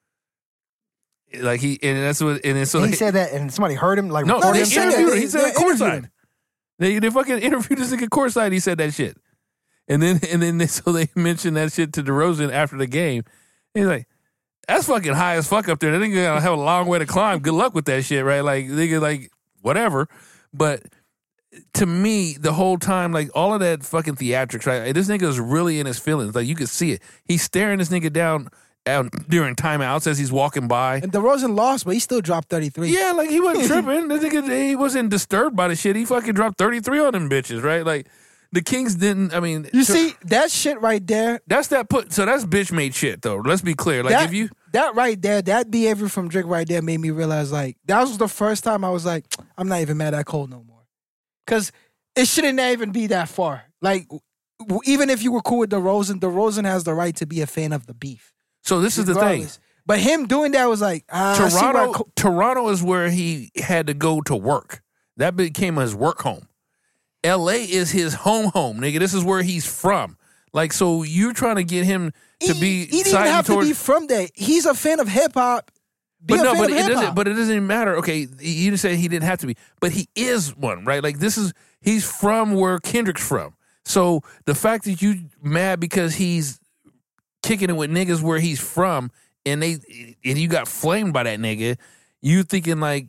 Speaker 4: Like he said
Speaker 3: that, and somebody heard him. Like,
Speaker 4: no, they interviewed him. He said it courtside. They fucking interviewed this nigga courtside. He said that shit, and then they mentioned that shit to DeRozan after the game. And he's like, that's fucking high as fuck up there. That nigga gonna have a long way to climb. Good luck with that shit, right? Like nigga, like whatever, but. To me, the whole time, like all of that fucking theatrics, right? This nigga is really in his feelings. Like you could see it. He's staring this nigga down during timeouts as he's walking by.
Speaker 2: And DeRozan lost, but he still dropped 33.
Speaker 4: Yeah, like he wasn't tripping. This nigga, he wasn't disturbed by the shit. He fucking dropped 33 on them bitches, right? Like the Kings didn't. I mean,
Speaker 2: you see that shit right there.
Speaker 4: So that's bitch made shit though. Let's be clear. Like
Speaker 2: that right there, that behavior from Drake right there made me realize like that was the first time I was like, I'm not even mad at Cole no more. Because it shouldn't even be that far. Like, even if you were cool with DeRozan has the right to be a fan of the beef.
Speaker 4: So this is the thing.
Speaker 2: But him doing that was like,
Speaker 4: Toronto is where he had to go to work. That became his work home. L.A. is his home, nigga. This is where he's from. Like, so you're trying to get him to be.
Speaker 2: He didn't have to be from there. He's a fan of hip hop. But it doesn't even matter. Okay, you said he didn't have to be, but he is one, right? Like he's from where Kendrick's from. So the fact that you mad because he's kicking it with niggas where he's from, and you got flamed by that nigga, you thinking like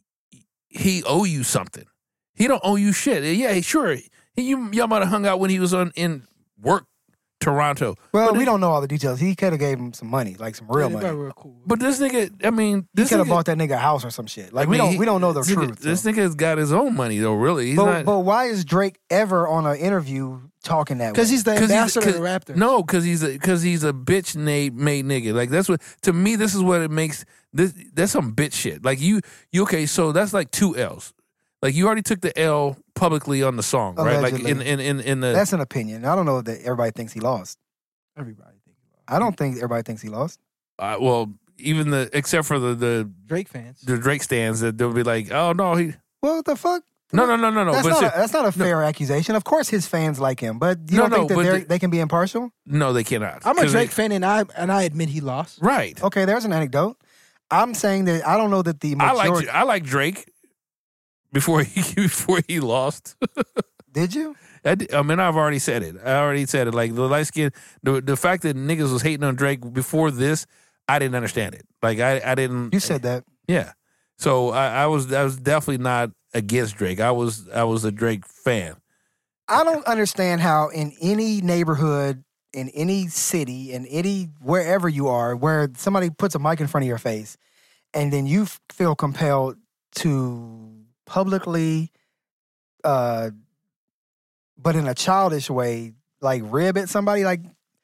Speaker 2: he owe you something. He don't owe you shit. Yeah, sure. Y'all might have hung out when he was in work. Toronto.
Speaker 3: Well, we don't know all the details. He could have gave him some money, like some real money.
Speaker 2: Cool.
Speaker 4: But this nigga, I mean,
Speaker 3: he could have bought that nigga a house or some shit. Like we don't know the truth.
Speaker 4: This nigga's got his own money though. Really,
Speaker 3: but why is Drake ever on an interview talking that way?
Speaker 2: Because he's the ambassador of the Raptors.
Speaker 4: No, because he's a bitch made nigga. Like that's what to me. This is what it makes. That's some bitch shit. Like you okay? So that's like 2 L's. Like you already took the L publicly on the song, right?
Speaker 3: Allegedly.
Speaker 4: Like in the.
Speaker 3: That's an opinion. I don't know that everybody thinks he lost.
Speaker 2: Everybody thinks he lost.
Speaker 3: I don't think everybody thinks he lost.
Speaker 4: Well, even except for the
Speaker 2: Drake fans,
Speaker 4: the Drake stands, that they'll be like, oh no, he.
Speaker 3: Well, what the fuck?
Speaker 4: No.
Speaker 3: That's not a fair accusation. Of course, his fans like him, but you don't think that they can be impartial?
Speaker 4: No, they cannot.
Speaker 2: I'm a Drake fan, and I admit he lost.
Speaker 4: Right.
Speaker 3: Okay, there's an anecdote. I'm saying that I don't know that the majority.
Speaker 4: I like Drake. Before he lost.
Speaker 3: Did you?
Speaker 4: I mean, I've already said it. Like the light skin, the fact that niggas was hating on Drake before this, I didn't understand it. Like I didn't.
Speaker 3: You said that.
Speaker 4: Yeah. So I was definitely not against Drake. I was a Drake fan.
Speaker 3: I don't understand how in any neighborhood, in any city, in wherever you are, where somebody puts a mic in front of your face, and then you feel compelled to publicly, but in a childish way, like rib at somebody, like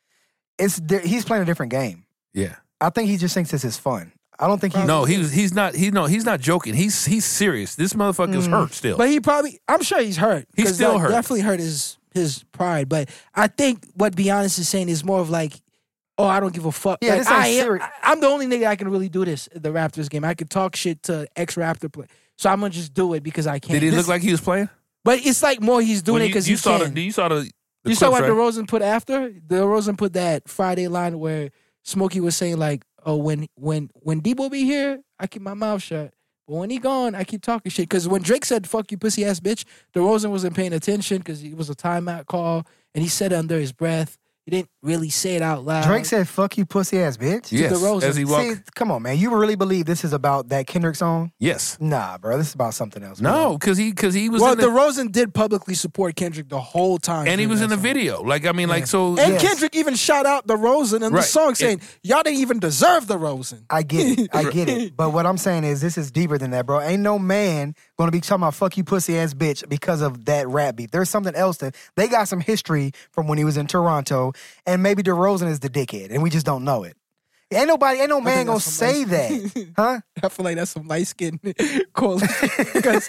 Speaker 3: he's playing a different game.
Speaker 4: Yeah,
Speaker 3: I think he just thinks this is fun. I don't think
Speaker 4: he's not joking. He's serious. This motherfucker's hurt still.
Speaker 2: But I'm sure he's hurt.
Speaker 4: He's still hurt.
Speaker 2: Definitely hurt his pride. But I think what Beyonce is saying is more of like, oh, I don't give a fuck.
Speaker 3: Yeah,
Speaker 2: like, I'm the only nigga I can really do this the Raptors game. I could talk shit to ex-Raptor play. So I'm gonna just do it because I can.
Speaker 4: Did he look like he was playing?
Speaker 2: But it's like more he's doing it because he can.
Speaker 4: You saw the
Speaker 2: You saw
Speaker 4: clips,
Speaker 2: what
Speaker 4: right?
Speaker 2: DeRozan put after? DeRozan put that Friday line where Smokey was saying like, "Oh, when Debo be here, I keep my mouth shut. But when he gone, I keep talking shit." Because when Drake said "fuck you, pussy ass bitch," DeRozan wasn't paying attention because it was a timeout call, and he said it under his breath. He didn't really say it out loud.
Speaker 3: Drake said, "Fuck you, pussy ass bitch."
Speaker 4: Yes,
Speaker 2: DeRozan.
Speaker 4: as he walked.
Speaker 3: See, come on, man. You really believe this is about that Kendrick song?
Speaker 4: Yes.
Speaker 3: Nah, bro. This is about something else.
Speaker 4: No, because he was
Speaker 2: Well,
Speaker 4: in the,
Speaker 2: DeRozan did publicly support Kendrick the whole time.
Speaker 4: and he
Speaker 2: during
Speaker 4: was
Speaker 2: that
Speaker 4: in the
Speaker 2: song.
Speaker 4: video. Like I mean, like so.
Speaker 2: And
Speaker 3: Yes.
Speaker 2: Kendrick even shout out DeRozan in the
Speaker 4: Right.
Speaker 2: song saying, y'all didn't even deserve DeRozan.
Speaker 3: I get it. I get it. But what I'm saying is this is deeper than that, bro. Ain't no man going to be talking about fuck you pussy ass bitch because of that rap beef. There's something else that they got some history from when he was in Toronto, and maybe DeRozan is the dickhead, and we just don't know it. Ain't no man gonna
Speaker 2: that's some
Speaker 3: say
Speaker 2: light-
Speaker 3: that. Huh?
Speaker 2: I feel like that's some light skin calling. Because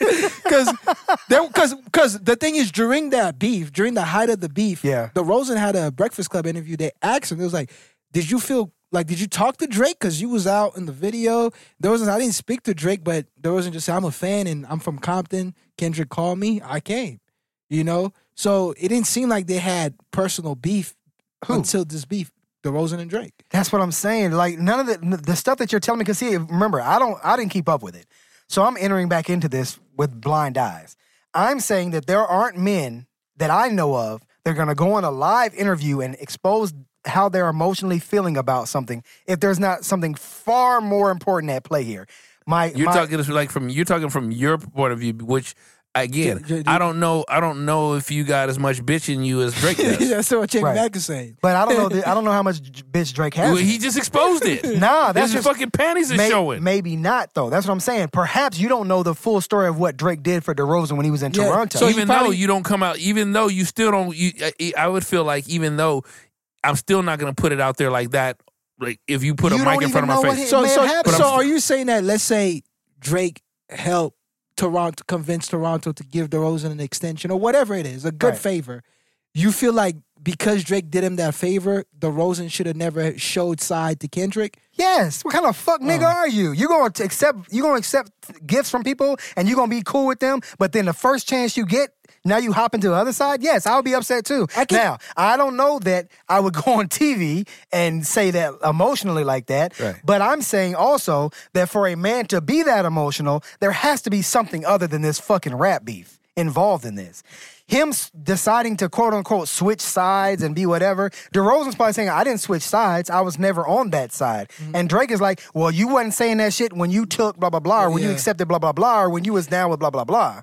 Speaker 2: the thing is, during that beef, during the height of the beef,
Speaker 3: Yeah.
Speaker 2: DeRozan had a Breakfast Club interview. They asked him, it was like, did you talk to Drake? Because you was out in the video. I didn't speak to Drake, but DeRozan just said, I'm a fan and I'm from Compton. Kendrick called me. I came. You know? So it didn't seem like they had personal beef until this beef, DeRozan and Drake.
Speaker 3: That's what I'm saying. Like none of the stuff that you're telling me. Because see, remember, I didn't keep up with it, so I'm entering back into this with blind eyes. I'm saying that there aren't men that I know of that are going to go on a live interview and expose how they're emotionally feeling about something if there's not something far more important at play here.
Speaker 4: You're talking from your point of view, which again, I don't know if you got as much bitch in you as Drake does.
Speaker 2: That's what Jamie
Speaker 3: Right.
Speaker 2: Mack is saying.
Speaker 3: But I don't know how much bitch Drake has.
Speaker 4: Well, he just exposed it.
Speaker 3: Nah, that's
Speaker 4: His
Speaker 3: just
Speaker 4: fucking panties are showing.
Speaker 3: Maybe not though. That's what I'm saying. Perhaps you don't know the full story of what Drake did for DeRozan when he was in
Speaker 2: Yeah,
Speaker 3: Toronto.
Speaker 2: so
Speaker 4: Even though you don't come out, even though you still don't, I would feel like even though I'm still not going to put it out there like that. Like if you put a
Speaker 3: You
Speaker 4: mic
Speaker 3: don't
Speaker 4: in front of
Speaker 3: even
Speaker 4: my
Speaker 3: know
Speaker 4: face.
Speaker 3: what may have happened.
Speaker 2: So are you saying that, let's say Drake helped convince Toronto to give DeRozan an extension or whatever it is, a good
Speaker 3: Right.
Speaker 2: favor, you feel like because Drake did him that favor, DeRozan should have never showed side to Kendrick?
Speaker 3: Yes. What kind of fuck nigga are you? You're gonna accept gifts from people and you're gonna be cool with them, but then the first chance you get, now you hop into the other side? Yes, I'll be upset too. Now, I don't know that I would go on TV and say that emotionally like that,
Speaker 4: Right.
Speaker 3: but I'm saying also that for a man to be that emotional, there has to be something other than this fucking rap beef involved in this. Him deciding to quote unquote switch sides and be whatever, DeRozan's probably saying, I didn't switch sides. I was never on that side.
Speaker 2: Mm-hmm.
Speaker 3: And Drake is like, well, you wasn't saying that shit when you took blah, blah, blah, or when you
Speaker 2: Yeah.
Speaker 3: accepted blah, blah, blah, or when you was down with blah, blah, blah.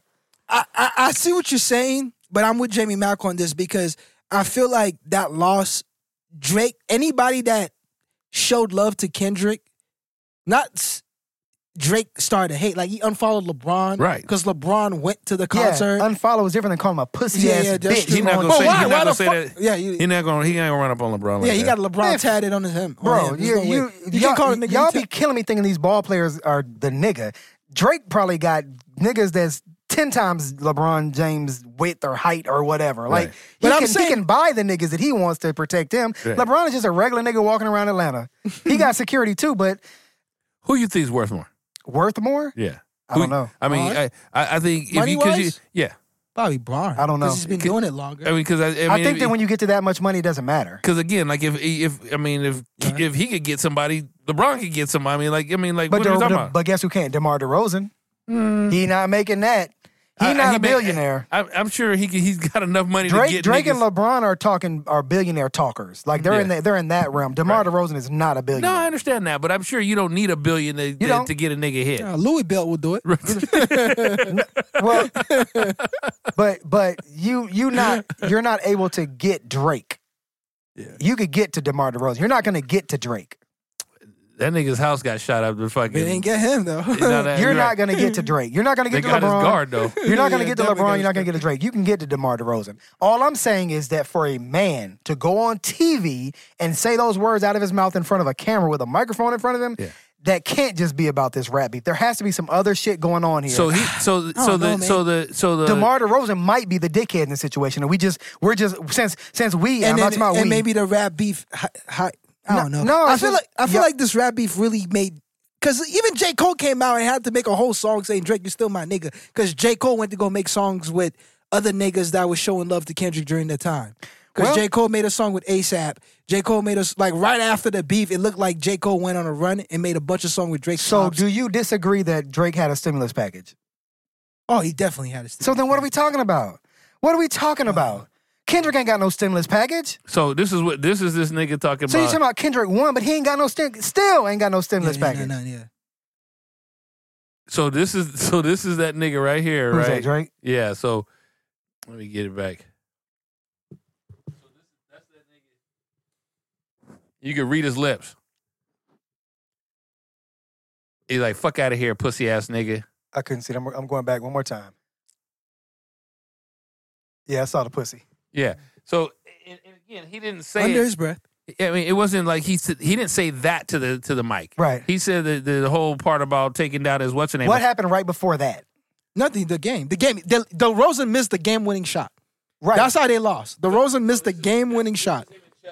Speaker 2: I see what you're saying, but I'm with Jamie Mack on this because I feel like that loss, Drake, anybody that showed love to Kendrick, Drake started to hate. Like he unfollowed LeBron.
Speaker 4: Right.
Speaker 2: Because LeBron went to the concert.
Speaker 3: Yeah, unfollow is different than calling him a pussy ass
Speaker 2: that's
Speaker 3: bitch.
Speaker 2: true.
Speaker 4: He's not
Speaker 2: But
Speaker 4: gonna say.
Speaker 2: why-
Speaker 4: He's
Speaker 2: why
Speaker 4: not
Speaker 2: the
Speaker 4: gonna say
Speaker 2: fuck-
Speaker 4: that.
Speaker 2: Yeah,
Speaker 4: He ain't gonna run up on LeBron. Like
Speaker 2: yeah, he
Speaker 4: that.
Speaker 2: got LeBron
Speaker 3: Man,
Speaker 2: tatted on him.
Speaker 3: Bro,
Speaker 2: There's no way.
Speaker 3: you
Speaker 2: can call a nigga
Speaker 3: y'all
Speaker 2: you
Speaker 3: be killing me thinking these ball players are the nigga. Drake probably got niggas that's 10 times LeBron James' width or height or whatever. Like,
Speaker 4: Right.
Speaker 2: But I'm
Speaker 3: he
Speaker 2: saying-
Speaker 3: can buy the niggas that he wants to protect him.
Speaker 4: Right.
Speaker 3: LeBron is just a regular nigga walking around Atlanta. He got security too, but
Speaker 4: Who you think is worth more?
Speaker 3: worth more?
Speaker 4: Yeah,
Speaker 3: I don't know.
Speaker 4: I mean,
Speaker 2: Bron?
Speaker 4: I think if you,
Speaker 2: Money-wise?
Speaker 4: yeah.
Speaker 2: Probably Bron.
Speaker 3: I don't know.
Speaker 2: Because he's been doing it longer.
Speaker 4: I mean, because I
Speaker 3: I think that when you get to that much money, it doesn't matter.
Speaker 4: because again, like if he could get somebody, LeBron could get somebody. Like
Speaker 3: But,
Speaker 4: what are we talking about?
Speaker 3: but guess who can't? DeMar DeRozan. He not making that. He not a billionaire.
Speaker 4: I'm sure he's got enough money to
Speaker 3: Drake,
Speaker 4: get
Speaker 3: Drake and
Speaker 4: niggas.
Speaker 3: LeBron are billionaire talkers. Like they're
Speaker 4: Yeah.
Speaker 3: in that realm. DeMar DeRozan is not a billionaire.
Speaker 4: No, I understand that, but I'm sure you don't need $1 billion
Speaker 3: don't.
Speaker 4: to get a nigga hit.
Speaker 2: Louis Belt will do it.
Speaker 3: Well, but you're not able to get Drake.
Speaker 2: Yeah.
Speaker 3: You could get to DeMar DeRozan. You're not going to get to Drake.
Speaker 4: That nigga's house got shot up. The fucking.
Speaker 2: They didn't get him, though.
Speaker 3: You're not going to get to Drake. You're not going to
Speaker 4: They
Speaker 3: get to
Speaker 4: got his
Speaker 3: LeBron.
Speaker 4: guard though.
Speaker 3: You're not going to
Speaker 2: Yeah,
Speaker 3: get to
Speaker 2: definitely
Speaker 3: LeBron.
Speaker 2: got
Speaker 3: You're not going to get to Drake. You can get to DeMar DeRozan. All I'm saying is that for a man to go on TV and say those words out of his mouth in front of a camera with a microphone in front of him,
Speaker 4: Yeah.
Speaker 3: that can't just be about this rap beef. There has to be some other shit going on here.
Speaker 4: So the
Speaker 3: DeMar DeRozan might be the dickhead in the situation, and we're just since we I'm not talking about we.
Speaker 2: maybe the rap beef. I don't know.
Speaker 3: no,
Speaker 2: I
Speaker 3: it's
Speaker 2: feel
Speaker 3: just-
Speaker 2: like
Speaker 3: yeah.
Speaker 2: this rap beef really made. Because even J. Cole came out and had to make a whole song saying, Drake, you're still my nigga. Because J. Cole went to go make songs with other niggas that was showing love to Kendrick during that time. Because
Speaker 3: Well-
Speaker 2: J. Cole made a song with ASAP. J. Cole made us like right after the beef. It looked like J. Cole went on a run and made a bunch of songs with Drake.
Speaker 3: So
Speaker 2: Pops.
Speaker 3: do you disagree that Drake had a stimulus package?
Speaker 2: Oh, he definitely had a.
Speaker 3: So then what are we talking about? What are we talking about? Kendrick ain't got no stimulus package.
Speaker 4: So this is this nigga talking
Speaker 3: So you're
Speaker 4: about.
Speaker 3: talking about Kendrick won, but he ain't got no still ain't got no stimulus package.
Speaker 2: Yeah.
Speaker 4: So this is that nigga right here,
Speaker 3: Who's
Speaker 4: right?
Speaker 3: that, Drake?
Speaker 4: Yeah. So let me get it back. So that's that nigga. You can read his lips. He's like, "Fuck out of here, pussy ass nigga."
Speaker 3: I couldn't see it. I'm going back one more time. Yeah, I saw the pussy.
Speaker 4: Yeah. So and again, he didn't say
Speaker 2: Under
Speaker 4: it.
Speaker 2: his breath.
Speaker 4: I mean, it wasn't like he didn't say that to the mic.
Speaker 3: Right.
Speaker 4: He said the whole part about taking down his what's her name.
Speaker 3: What happened right before that?
Speaker 2: Nothing. The game. The Rosen missed the game-winning shot.
Speaker 3: Right.
Speaker 2: That's how they lost. The Rosen missed the game-winning shot.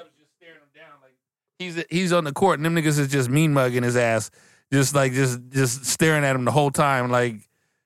Speaker 4: He's on the court and them niggas is just mean mugging his ass, just staring at him the whole time, like.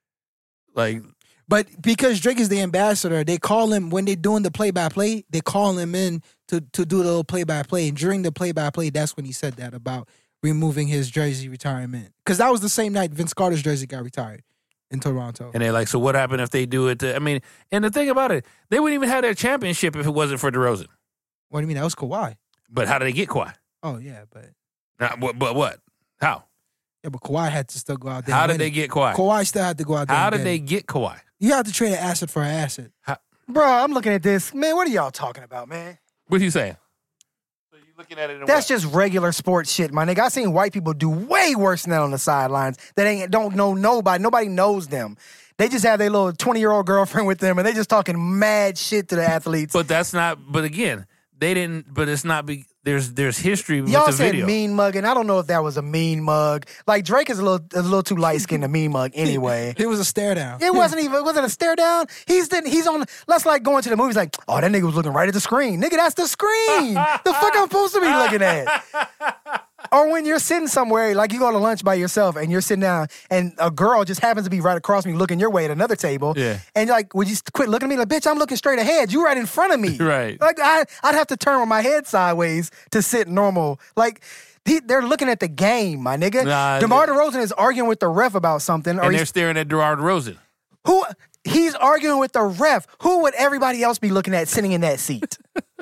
Speaker 2: But because Drake is the ambassador, they call him when they're doing the play-by-play. They call him in to do the little play-by-play, and during the play-by-play, that's when he said that about removing his jersey retirement. Because that was the same night Vince Carter's jersey got retired in Toronto.
Speaker 4: And they're like, so what happened if they do it? I mean, and the thing about it, they wouldn't even have their championship if it wasn't for DeRozan.
Speaker 2: What do you mean? That was Kawhi.
Speaker 4: But how did they get Kawhi?
Speaker 2: Oh yeah, but
Speaker 4: But what? How?
Speaker 2: yeah, but Kawhi had to still go out there.
Speaker 4: How
Speaker 2: and
Speaker 4: did
Speaker 2: win
Speaker 4: they
Speaker 2: it.
Speaker 4: get Kawhi?
Speaker 2: Kawhi still had to go out there.
Speaker 4: How
Speaker 2: and
Speaker 4: did
Speaker 2: get
Speaker 4: they
Speaker 2: it.
Speaker 4: get Kawhi?
Speaker 2: You have to trade an asset for an asset.
Speaker 3: Bro, I'm looking at this. Man, what are y'all talking about, man?
Speaker 4: What are you saying? So you looking at it? In
Speaker 3: That's
Speaker 4: what?
Speaker 3: just regular sports shit, my nigga. I seen white people do way worse than that on the sidelines that don't know nobody. Nobody knows them. They just have their little 20-year-old girlfriend with them, and they just talking mad shit to the athletes.
Speaker 4: But that's not. But again, they didn't. But it's not. There's history with
Speaker 3: Y'all
Speaker 4: the
Speaker 3: said
Speaker 4: video.
Speaker 3: mean mugging. I don't know if that was a mean mug. Like Drake is a little too light skinned to mean mug anyway.
Speaker 2: It was a stare down.
Speaker 3: It wasn't a stare down. He's on. Let's like going to the movies. Like, oh, that nigga was looking right at the screen. Nigga, that's the screen. The fuck I'm supposed to be looking at. Or when you're sitting somewhere, like you go to lunch by yourself and you're sitting down and a girl just happens to be right across me looking your way at another table.
Speaker 4: Yeah.
Speaker 3: And you're like, would you quit looking at me? Like, bitch, I'm looking straight ahead. You right in front of me.
Speaker 4: Right.
Speaker 3: Like I'd have to turn with my head sideways to sit normal. Like they're looking at the game, my nigga.
Speaker 4: Nah,
Speaker 3: DeMar DeRozan is arguing with the ref about something. Or
Speaker 4: And they're
Speaker 3: he's,
Speaker 4: staring at DeMar DeRozan.
Speaker 3: he's arguing with the ref. Who would everybody else be looking at sitting in that seat?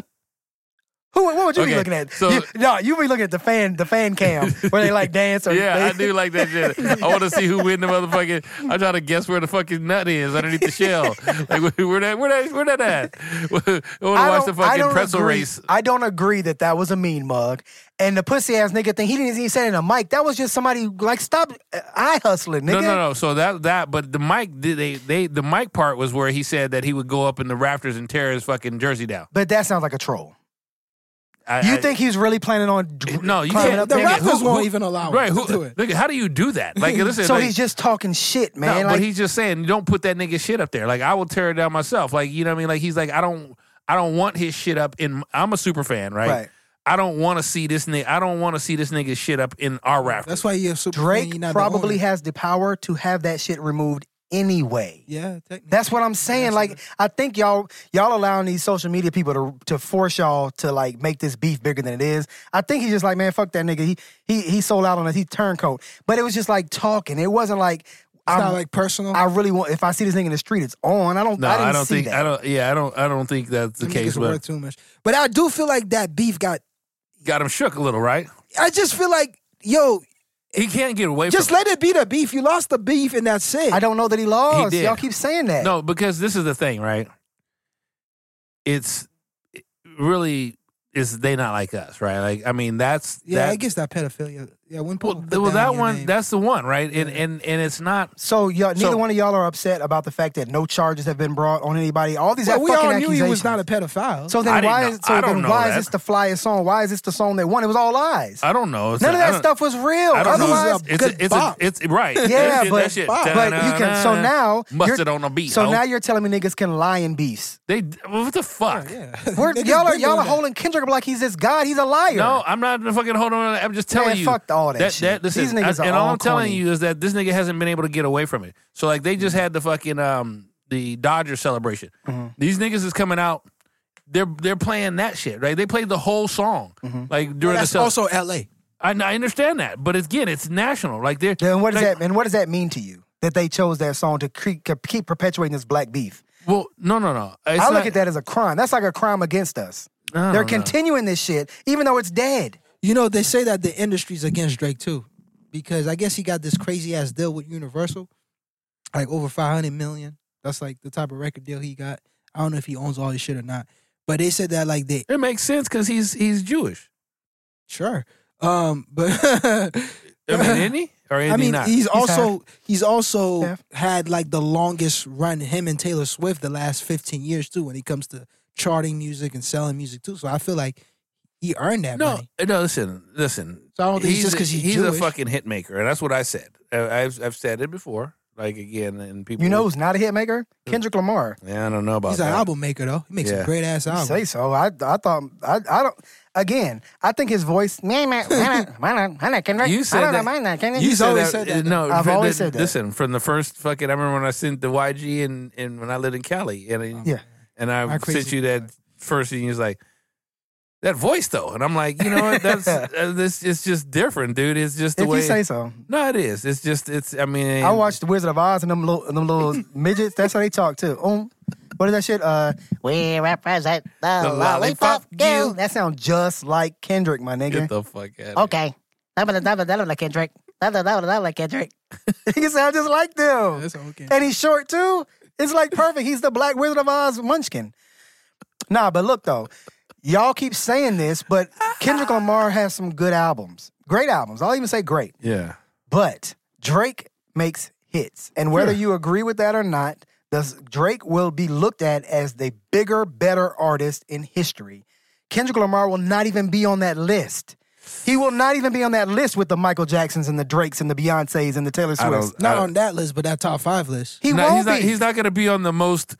Speaker 3: What would you be
Speaker 4: Okay,
Speaker 3: looking at?
Speaker 4: so-
Speaker 3: You be looking at the fan cam where they like dance or
Speaker 4: Yeah,
Speaker 3: they,
Speaker 4: I do like that shit. I want to see who win the motherfucking. I'm trying to guess where the fucking nut is underneath the shell. Like where that at? I want to watch the fucking pretzel
Speaker 3: agree.
Speaker 4: race.
Speaker 3: I don't agree that was a mean mug. And the pussy ass nigga thing, he didn't even say it in a mic. That was just somebody like stop eye hustling, nigga.
Speaker 4: No. So but the mic the mic part was where he said that he would go up in the rafters and tear his fucking jersey down.
Speaker 3: But that sounds like a troll.
Speaker 4: I
Speaker 3: think he's really planning on
Speaker 4: No, you
Speaker 3: climbing
Speaker 4: can't.
Speaker 3: up
Speaker 2: The
Speaker 3: there?
Speaker 2: Raptors won't even allow him
Speaker 4: Right?
Speaker 2: to do it.
Speaker 4: Look, how do you do that? Like, listen.
Speaker 3: So
Speaker 4: like,
Speaker 3: he's just talking shit,
Speaker 4: no,
Speaker 3: man.
Speaker 4: but
Speaker 3: Like,
Speaker 4: he's just saying, you don't put that nigga shit up there. Like, I will tear it down myself. Like, you know what I mean? Like, he's like, I don't want his shit up in. I'm a super fan, right?
Speaker 3: Right.
Speaker 4: I don't want to see this nigga. I don't want to see this nigga shit up in our rafters.
Speaker 2: That's why you're super.
Speaker 3: Drake
Speaker 2: you're not the
Speaker 3: probably
Speaker 2: owner.
Speaker 3: has the power to have that shit removed anyway.
Speaker 2: Yeah, technically.
Speaker 3: That's what I'm saying. Like, I think y'all allowing these social media people to force y'all to like make this beef bigger than it is. I think he's just like, man, fuck that nigga. He sold out on us. He turncoat. But it was just like talking. It wasn't like
Speaker 2: It's not like personal.
Speaker 3: I really want. If I see this thing in the street, it's on. I don't
Speaker 4: think.
Speaker 3: that.
Speaker 4: I don't think that's the
Speaker 2: Them
Speaker 4: case.
Speaker 2: niggas are
Speaker 4: But
Speaker 2: worth too much. But I do feel like that beef got.
Speaker 4: got him shook a little, right?
Speaker 2: I just feel like, yo,
Speaker 4: He can't get away
Speaker 2: just
Speaker 4: from
Speaker 2: let it be the beef. You lost the beef, and that's it.
Speaker 3: I don't know that he lost.
Speaker 4: He did.
Speaker 3: Y'all keep saying that.
Speaker 4: No, because this is the thing, right? It's really is they not like us, right? Like, I mean, that's
Speaker 2: Yeah,
Speaker 4: that,
Speaker 2: I guess that pedophilia. Yeah, when
Speaker 4: well,
Speaker 2: people put
Speaker 4: well,
Speaker 2: down
Speaker 4: that
Speaker 2: your
Speaker 4: one,
Speaker 2: name.
Speaker 4: that's the one, right? And it's not.
Speaker 3: So y'all, neither
Speaker 4: So-
Speaker 3: one of y'all are upset about the fact that no charges have been brought on anybody. All these
Speaker 2: Well, we
Speaker 3: fucking
Speaker 2: all knew
Speaker 3: accusations.
Speaker 2: he was not a pedophile.
Speaker 3: So
Speaker 4: I
Speaker 3: then
Speaker 4: didn't
Speaker 3: why
Speaker 4: know-
Speaker 3: is so
Speaker 4: I don't
Speaker 3: then
Speaker 4: know
Speaker 3: why
Speaker 4: that.
Speaker 3: is this the flyest song? Why is this the song they won? It was all lies.
Speaker 4: I don't know. It's
Speaker 3: None of
Speaker 4: I
Speaker 3: that
Speaker 4: don't-
Speaker 3: stuff was real.
Speaker 4: I don't know.
Speaker 3: Otherwise,
Speaker 4: It's right.
Speaker 3: Yeah,
Speaker 4: That shit-
Speaker 3: but-
Speaker 4: that shit,
Speaker 3: but you can. So now
Speaker 4: busted on a beat.
Speaker 3: So
Speaker 4: ho.
Speaker 3: now you're telling me niggas can lie in beefs.
Speaker 4: they what the fuck?
Speaker 2: yeah.
Speaker 3: We're,
Speaker 2: Niggas
Speaker 3: y'all are
Speaker 2: been doing that.
Speaker 3: holding Kendrick up like he's this god. He's a liar.
Speaker 4: No, I'm not fucking holding on. I'm just telling
Speaker 3: Man,
Speaker 4: you.
Speaker 3: fuck all that shit.
Speaker 4: Listen,
Speaker 3: These niggas are
Speaker 4: and all
Speaker 3: all
Speaker 4: I'm telling
Speaker 3: corny.
Speaker 4: you is that this nigga hasn't been able to get away from it. So like they just had the fucking the Dodgers celebration.
Speaker 3: Mm-hmm.
Speaker 4: These niggas is coming out they're playing that shit, right? They played the whole song, like during
Speaker 2: That's
Speaker 4: the.
Speaker 2: also L.A.
Speaker 4: I understand that, but again, it's national. Like they're.
Speaker 3: And what does
Speaker 4: like,
Speaker 3: that? And what does that mean to you that they chose that song to keep perpetuating this black beef?
Speaker 4: Well, no.
Speaker 3: I look at that as a crime. That's like a crime against us. They're
Speaker 4: no.
Speaker 3: continuing this shit even though it's dead.
Speaker 2: You know, they say that the industry's against Drake too, because I guess he got this crazy ass deal with Universal, like over $500 million. That's like the type of record deal he got. I don't know if he owns all this shit or not, but they said that like they
Speaker 4: It makes sense because he's Jewish.
Speaker 2: sure, but
Speaker 4: I mean, isn't he? Or is
Speaker 2: I
Speaker 4: he
Speaker 2: mean,
Speaker 4: not?
Speaker 2: he's also
Speaker 3: half.
Speaker 2: had like the longest run, him and Taylor Swift, the last 15 years too, when it comes to charting music and selling music too. So I feel like he earned that money.
Speaker 4: No. Listen.
Speaker 2: So I don't think it's just 'cause he's
Speaker 4: a
Speaker 2: Jewish.
Speaker 4: fucking hit maker, and that's what I said. I've said it before. Like again, and people.
Speaker 3: You know who's not a hit maker? Kendrick Lamar.
Speaker 4: Yeah, I don't know about
Speaker 2: He's
Speaker 4: that.
Speaker 2: an album maker though. He makes
Speaker 4: Yeah.
Speaker 2: a great ass
Speaker 3: You
Speaker 2: album.
Speaker 3: say so. I thought I don't. Again, I think his voice. Kendrick.
Speaker 4: You said that. You
Speaker 2: He's
Speaker 4: said
Speaker 2: always
Speaker 4: that.
Speaker 2: said that.
Speaker 4: No,
Speaker 3: I've always said that.
Speaker 4: Listen, from the first fucking, I remember when I sent the YG and when I lived in Cali, and
Speaker 3: Yeah.
Speaker 4: and I
Speaker 2: How crazy
Speaker 4: sent you
Speaker 2: is
Speaker 4: that first, and he was like, that voice though, and I'm like, you know what? That's this. It's just different, dude. It's just the
Speaker 3: If
Speaker 4: way.
Speaker 3: you say so.
Speaker 4: No, it is. It's just. It's. I mean,
Speaker 3: I watched The Wizard of Oz and them little midgets. That's how they talk too. What is that shit? We represent the lollipop guild. That sounds just like Kendrick, my nigga.
Speaker 4: Get the fuck out.
Speaker 3: Okay. Like Kendrick. Like Kendrick. He sounds just like them.
Speaker 2: That's okay.
Speaker 3: And he's short too. It's like perfect. He's the Black Wizard of Oz munchkin. Nah, but look though. Y'all keep saying this, but Kendrick Lamar has some good albums. Great albums. I'll even say great.
Speaker 4: Yeah.
Speaker 3: But Drake makes hits. And whether you agree with that or not, Drake will be looked at as the bigger, better artist in history. Kendrick Lamar will not even be on that list. He will not even be on that list with the Michael Jacksons and the Drakes and the Beyoncés and the Taylor Swifts.
Speaker 2: Not on that list, but that top 5 list.
Speaker 3: He
Speaker 4: No,
Speaker 3: won't be.
Speaker 4: he's not going to be on the most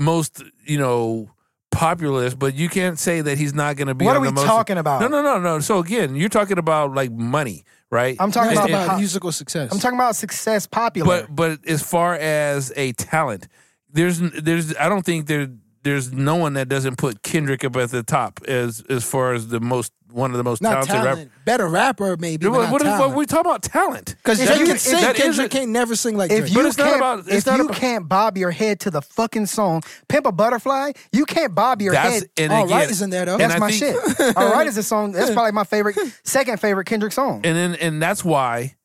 Speaker 4: popular list, but you can't say that he's not going to be
Speaker 3: What
Speaker 4: on
Speaker 3: are
Speaker 4: the
Speaker 3: we
Speaker 4: most.
Speaker 3: talking about?
Speaker 4: No. So again, you're talking about like money, right?
Speaker 3: I'm talking
Speaker 2: It's
Speaker 3: about
Speaker 2: about musical success.
Speaker 3: I'm talking about success, popular.
Speaker 4: But as far as a talent, there's I don't think there's no one that doesn't put Kendrick up at the top as far as one of the most
Speaker 2: not
Speaker 4: talented rappers.
Speaker 2: talent. Better rapper, maybe.
Speaker 4: What we talking about talent?
Speaker 2: Because
Speaker 3: If
Speaker 2: Drake
Speaker 3: you-
Speaker 2: can sing.
Speaker 4: that
Speaker 2: Kendrick
Speaker 4: is-
Speaker 2: can't never sing like
Speaker 3: if
Speaker 2: Drake.
Speaker 3: you
Speaker 4: But it's not
Speaker 3: can't,
Speaker 4: about- it's
Speaker 3: if
Speaker 4: not
Speaker 3: you
Speaker 4: about-
Speaker 3: can't bob your head to the fucking song "Pimp a Butterfly," you can't bob your head.
Speaker 4: And
Speaker 2: All
Speaker 4: again,
Speaker 2: Right is in there, though.
Speaker 4: and
Speaker 3: That's
Speaker 4: I
Speaker 3: my
Speaker 4: think-
Speaker 3: shit. All Right is a song. That's probably my second favorite Kendrick song.
Speaker 4: And that's why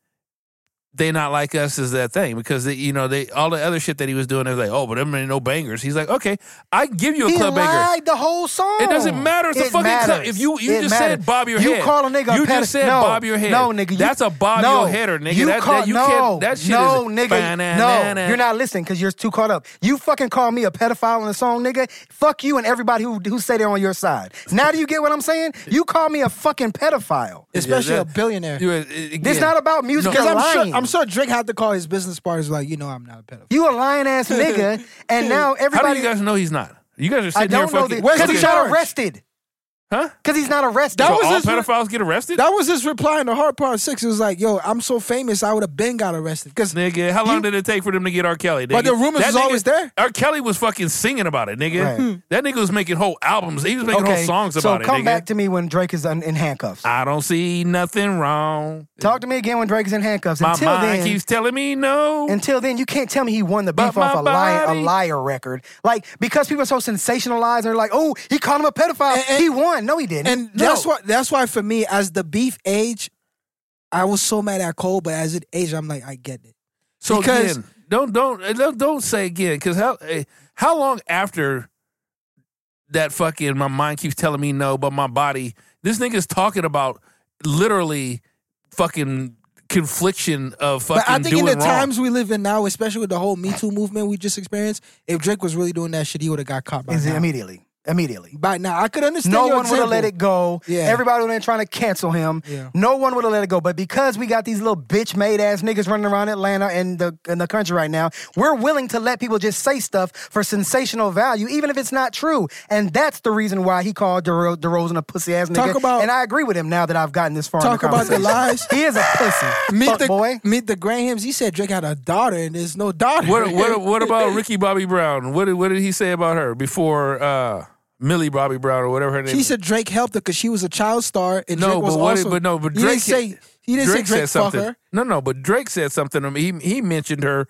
Speaker 4: They Not Like Us is that thing, because they all the other shit that he was doing, they was like, oh, but them ain't no bangers. He's like, okay, I give you a
Speaker 3: He
Speaker 4: club banger.
Speaker 3: lied the whole song.
Speaker 4: It doesn't matter. It's a
Speaker 3: It
Speaker 4: fucking club.
Speaker 3: matters.
Speaker 4: If you
Speaker 3: It
Speaker 4: just
Speaker 3: matters.
Speaker 4: said bob your head,
Speaker 3: You call a nigga
Speaker 4: you
Speaker 3: a
Speaker 4: just said
Speaker 3: no,
Speaker 4: bob your head.
Speaker 3: No, nigga.
Speaker 4: That's a bob your header, nigga.
Speaker 3: You
Speaker 4: That you
Speaker 3: no,
Speaker 4: can't. That shit
Speaker 3: no,
Speaker 4: is
Speaker 3: nigga. No, you're not listening because you're too caught up. You fucking call me a pedophile in a song, nigga. Fuck you and everybody who say they're on your side. Now do you get what I'm saying? You call me a fucking pedophile.
Speaker 2: Especially
Speaker 4: Yeah,
Speaker 2: a billionaire.
Speaker 3: It's not about music.
Speaker 2: Because
Speaker 3: You're lying.
Speaker 2: I'm sure Drake had to call his business partners like, I'm not a pedophile.
Speaker 3: You a lying ass nigga, and now
Speaker 4: How
Speaker 3: everybody.
Speaker 4: do you guys know he's not? You guys are
Speaker 3: I
Speaker 4: sitting here
Speaker 3: don't know
Speaker 4: fucking.
Speaker 2: Where's
Speaker 3: because
Speaker 2: the
Speaker 3: he's not
Speaker 2: charge?
Speaker 3: arrested.
Speaker 4: Huh?
Speaker 3: Because he's not arrested.
Speaker 2: That
Speaker 4: So
Speaker 2: was
Speaker 4: all
Speaker 2: his-
Speaker 4: pedophiles get arrested?
Speaker 2: That was his reply in the Hard Part 6. It was like, I'm so famous, I would have been got arrested. Because
Speaker 4: Nigga, how long did it take for them to get R. Kelly? Nigga?
Speaker 2: But the rumors
Speaker 4: That
Speaker 2: was
Speaker 4: nigga-
Speaker 2: always there.
Speaker 4: R. Kelly was fucking singing about it, nigga.
Speaker 3: Right.
Speaker 4: That nigga was making whole albums. He was making whole songs about it,
Speaker 3: so come
Speaker 4: nigga.
Speaker 3: back to me when Drake is in handcuffs.
Speaker 4: I don't see nothing wrong.
Speaker 3: Talk to me again when Drake is in handcuffs.
Speaker 4: My
Speaker 3: Until
Speaker 4: mind
Speaker 3: then,
Speaker 4: keeps telling me no.
Speaker 3: until then, you can't tell me he won the
Speaker 4: But
Speaker 3: beef off
Speaker 4: my
Speaker 3: a
Speaker 4: body-
Speaker 3: liar record. Like, because people are so sensationalized, they're like, oh, he called him a pedophile.
Speaker 2: And-
Speaker 3: He won. No, he didn't.
Speaker 2: And that's why for me, as the beef aged, I was so mad at Cole, but as it aged, I'm like, I get it.
Speaker 4: So
Speaker 2: because-
Speaker 4: again, don't say again, because how long after that fucking my mind keeps telling me no, but my body, this nigga's talking about literally fucking confliction of fucking
Speaker 2: But I think in
Speaker 4: doing
Speaker 2: the
Speaker 4: wrong.
Speaker 2: times we live in now, especially with the whole Me Too movement we just experienced, if Drake was really doing that shit, he would have got caught by now.
Speaker 3: Immediately.
Speaker 2: By now, I could understand
Speaker 3: No
Speaker 2: your
Speaker 3: one would have
Speaker 2: example.
Speaker 3: let it go.
Speaker 2: Yeah.
Speaker 3: Everybody would have been trying to cancel him.
Speaker 2: Yeah.
Speaker 3: No one would have let it go. But because we got these little bitch-made ass niggas running around Atlanta and the country right now, we're willing to let people just say stuff for sensational value, even if it's not true. And that's the reason why he called DeRozan a pussy ass nigga.
Speaker 2: about-
Speaker 3: and I agree with him now that I've gotten this far.
Speaker 2: Talk
Speaker 3: in the
Speaker 2: about the
Speaker 3: conversation.
Speaker 2: lies.
Speaker 3: He is a pussy. Fuck boy.
Speaker 2: Meet the Grahams. He said Drake had a daughter and there's no daughter.
Speaker 4: What about Ricky Bobby Brown? What did he say about her before Millie Bobby Brown or whatever her name.
Speaker 2: She said Drake helped her because she was a child star, and Drake was
Speaker 4: but Drake
Speaker 2: he didn't say Drake
Speaker 4: said
Speaker 2: fuck
Speaker 4: something.
Speaker 2: her.
Speaker 4: No, but Drake said something to me. He mentioned her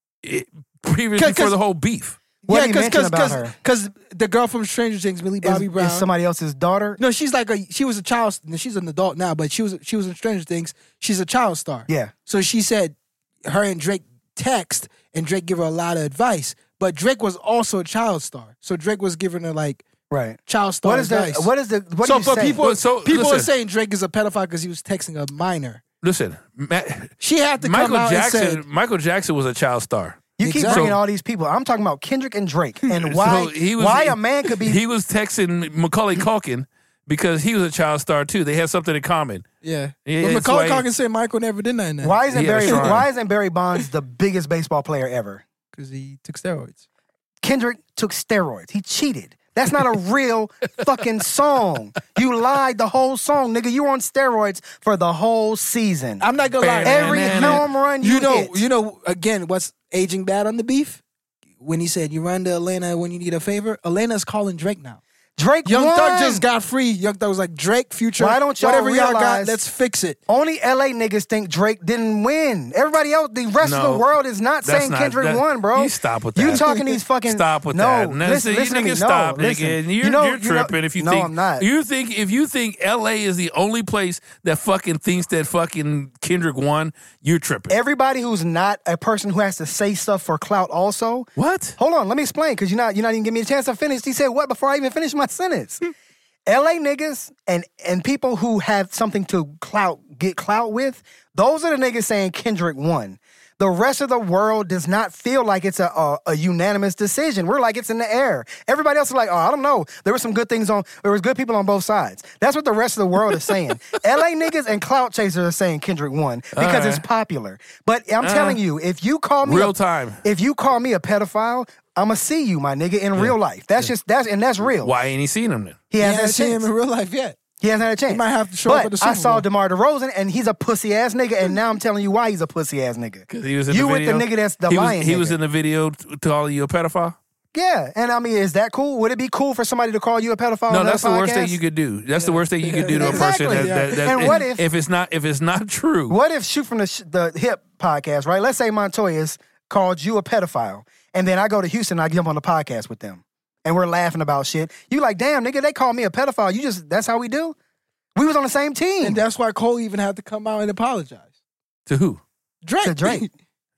Speaker 4: previously for the whole beef.
Speaker 3: What did he mention about her?
Speaker 2: Because the girl from Stranger Things, Millie Bobby Brown,
Speaker 3: is somebody else's daughter.
Speaker 2: No, she was a child. She's an adult now, but she was in Stranger Things. She's a child star.
Speaker 3: Yeah.
Speaker 2: So she said her and Drake text, and Drake give her a lot of advice. But Drake was also a child star, so Drake was giving her like
Speaker 3: Right.
Speaker 2: child star advice.
Speaker 3: What do you say?
Speaker 2: People
Speaker 4: listen.
Speaker 2: are saying Drake is a pedophile because he was texting a minor.
Speaker 4: Listen,
Speaker 2: She had to come out and say,
Speaker 4: Michael Jackson was a child star.
Speaker 3: You keep
Speaker 2: Exactly.
Speaker 3: bringing all these people. I'm talking about Kendrick and Drake, and why a man could be.
Speaker 4: He was texting Macaulay Culkin because he was a child star too. They had something in common.
Speaker 2: yeah.
Speaker 4: Yeah,
Speaker 2: But
Speaker 4: it's
Speaker 2: Macaulay
Speaker 4: like-
Speaker 2: Culkin said Michael never did nothing.
Speaker 3: Why isn't
Speaker 4: He had a shrine.
Speaker 3: Why isn't Barry Bonds the biggest baseball player ever?
Speaker 2: Because he took steroids.
Speaker 3: Kendrick took steroids. He cheated. That's not a real fucking song. You lied the whole song, nigga. You were on steroids for the whole season.
Speaker 2: I'm not gonna lie.
Speaker 3: Every home run you hit.
Speaker 2: You know, again, what's aging bad on the beef? When he said, you run to Atlanta when you need a favor, Atlanta's calling Drake now.
Speaker 3: Drake
Speaker 2: Young
Speaker 3: won.
Speaker 2: Thug just got free. Young Thug was like, Drake, Future,
Speaker 3: Why don't y'all
Speaker 2: whatever y'all got,
Speaker 3: realize-
Speaker 2: let's fix it.
Speaker 3: Only LA niggas think Drake didn't win. Everybody else, the rest of the world is not
Speaker 4: that's
Speaker 3: saying
Speaker 4: not-
Speaker 3: Kendrick
Speaker 4: that-
Speaker 3: won, bro.
Speaker 4: You stop with that.
Speaker 3: You talking these fucking
Speaker 4: Stop with
Speaker 3: no,
Speaker 4: that.
Speaker 3: Listen
Speaker 4: you
Speaker 3: to me.
Speaker 4: niggas
Speaker 3: No,
Speaker 4: stop,
Speaker 3: listen.
Speaker 4: nigga.
Speaker 3: You know-
Speaker 4: You're tripping if you
Speaker 3: no,
Speaker 4: think.
Speaker 3: I'm not.
Speaker 4: If you think LA is the only place that fucking thinks that fucking Kendrick won, you're tripping.
Speaker 3: Everybody who's not a person who has to say stuff for clout also.
Speaker 4: What?
Speaker 3: Hold on, let me explain, because you're not even giving me a chance to finish. He said what before I even finished my sentence? LA niggas and people who have something to get clout with, those are the niggas saying Kendrick won. The rest of the world does not feel like it's a unanimous decision. We're like, it's in the air. Everybody else is like, oh, I don't know. There were some good things there was good people on both sides. That's what the rest of the world is saying. LA niggas and clout chasers are saying Kendrick won because it's popular. But I'm telling you, if you call me
Speaker 4: Real time.
Speaker 3: If you call me a pedophile, I'ma see you, my nigga, in real life. That's that's real.
Speaker 4: Why ain't he seen him then?
Speaker 3: He
Speaker 2: He
Speaker 3: hasn't
Speaker 2: hasn't
Speaker 3: had a
Speaker 2: seen him
Speaker 3: chance.
Speaker 2: in real life yet.
Speaker 3: He hasn't had a chance.
Speaker 2: He might have to show
Speaker 3: but
Speaker 2: up at the Super
Speaker 3: I saw
Speaker 2: Bowl.
Speaker 3: DeMar DeRozan, and he's a pussy ass nigga, and now I'm telling you why he's a pussy ass nigga.
Speaker 4: Because he was in
Speaker 3: You
Speaker 4: the
Speaker 3: with
Speaker 4: video.
Speaker 3: the nigga that's the
Speaker 4: he
Speaker 3: lion
Speaker 4: was, He was
Speaker 3: nigga.
Speaker 4: in the video to call you a pedophile.
Speaker 3: Yeah, and I mean, is that cool? Would it be cool for somebody to call you a pedophile?
Speaker 4: No,
Speaker 3: on
Speaker 4: that's the
Speaker 3: their
Speaker 4: worst thing
Speaker 3: podcast?
Speaker 4: you could do. That's the worst thing you could do to a person.
Speaker 3: Exactly.
Speaker 4: That
Speaker 3: And what if
Speaker 4: it's not true?
Speaker 3: What if Shoot from the Hip podcast, right? Let's say Montoya's called you a pedophile, and then I go to Houston and I jump on the podcast with them, and we're laughing about shit. You like, damn, nigga, they call me a pedophile. That's how we do? We was on the same team.
Speaker 2: And that's why Cole even had to come out and apologize.
Speaker 4: To who?
Speaker 2: Drake.
Speaker 3: To Drake.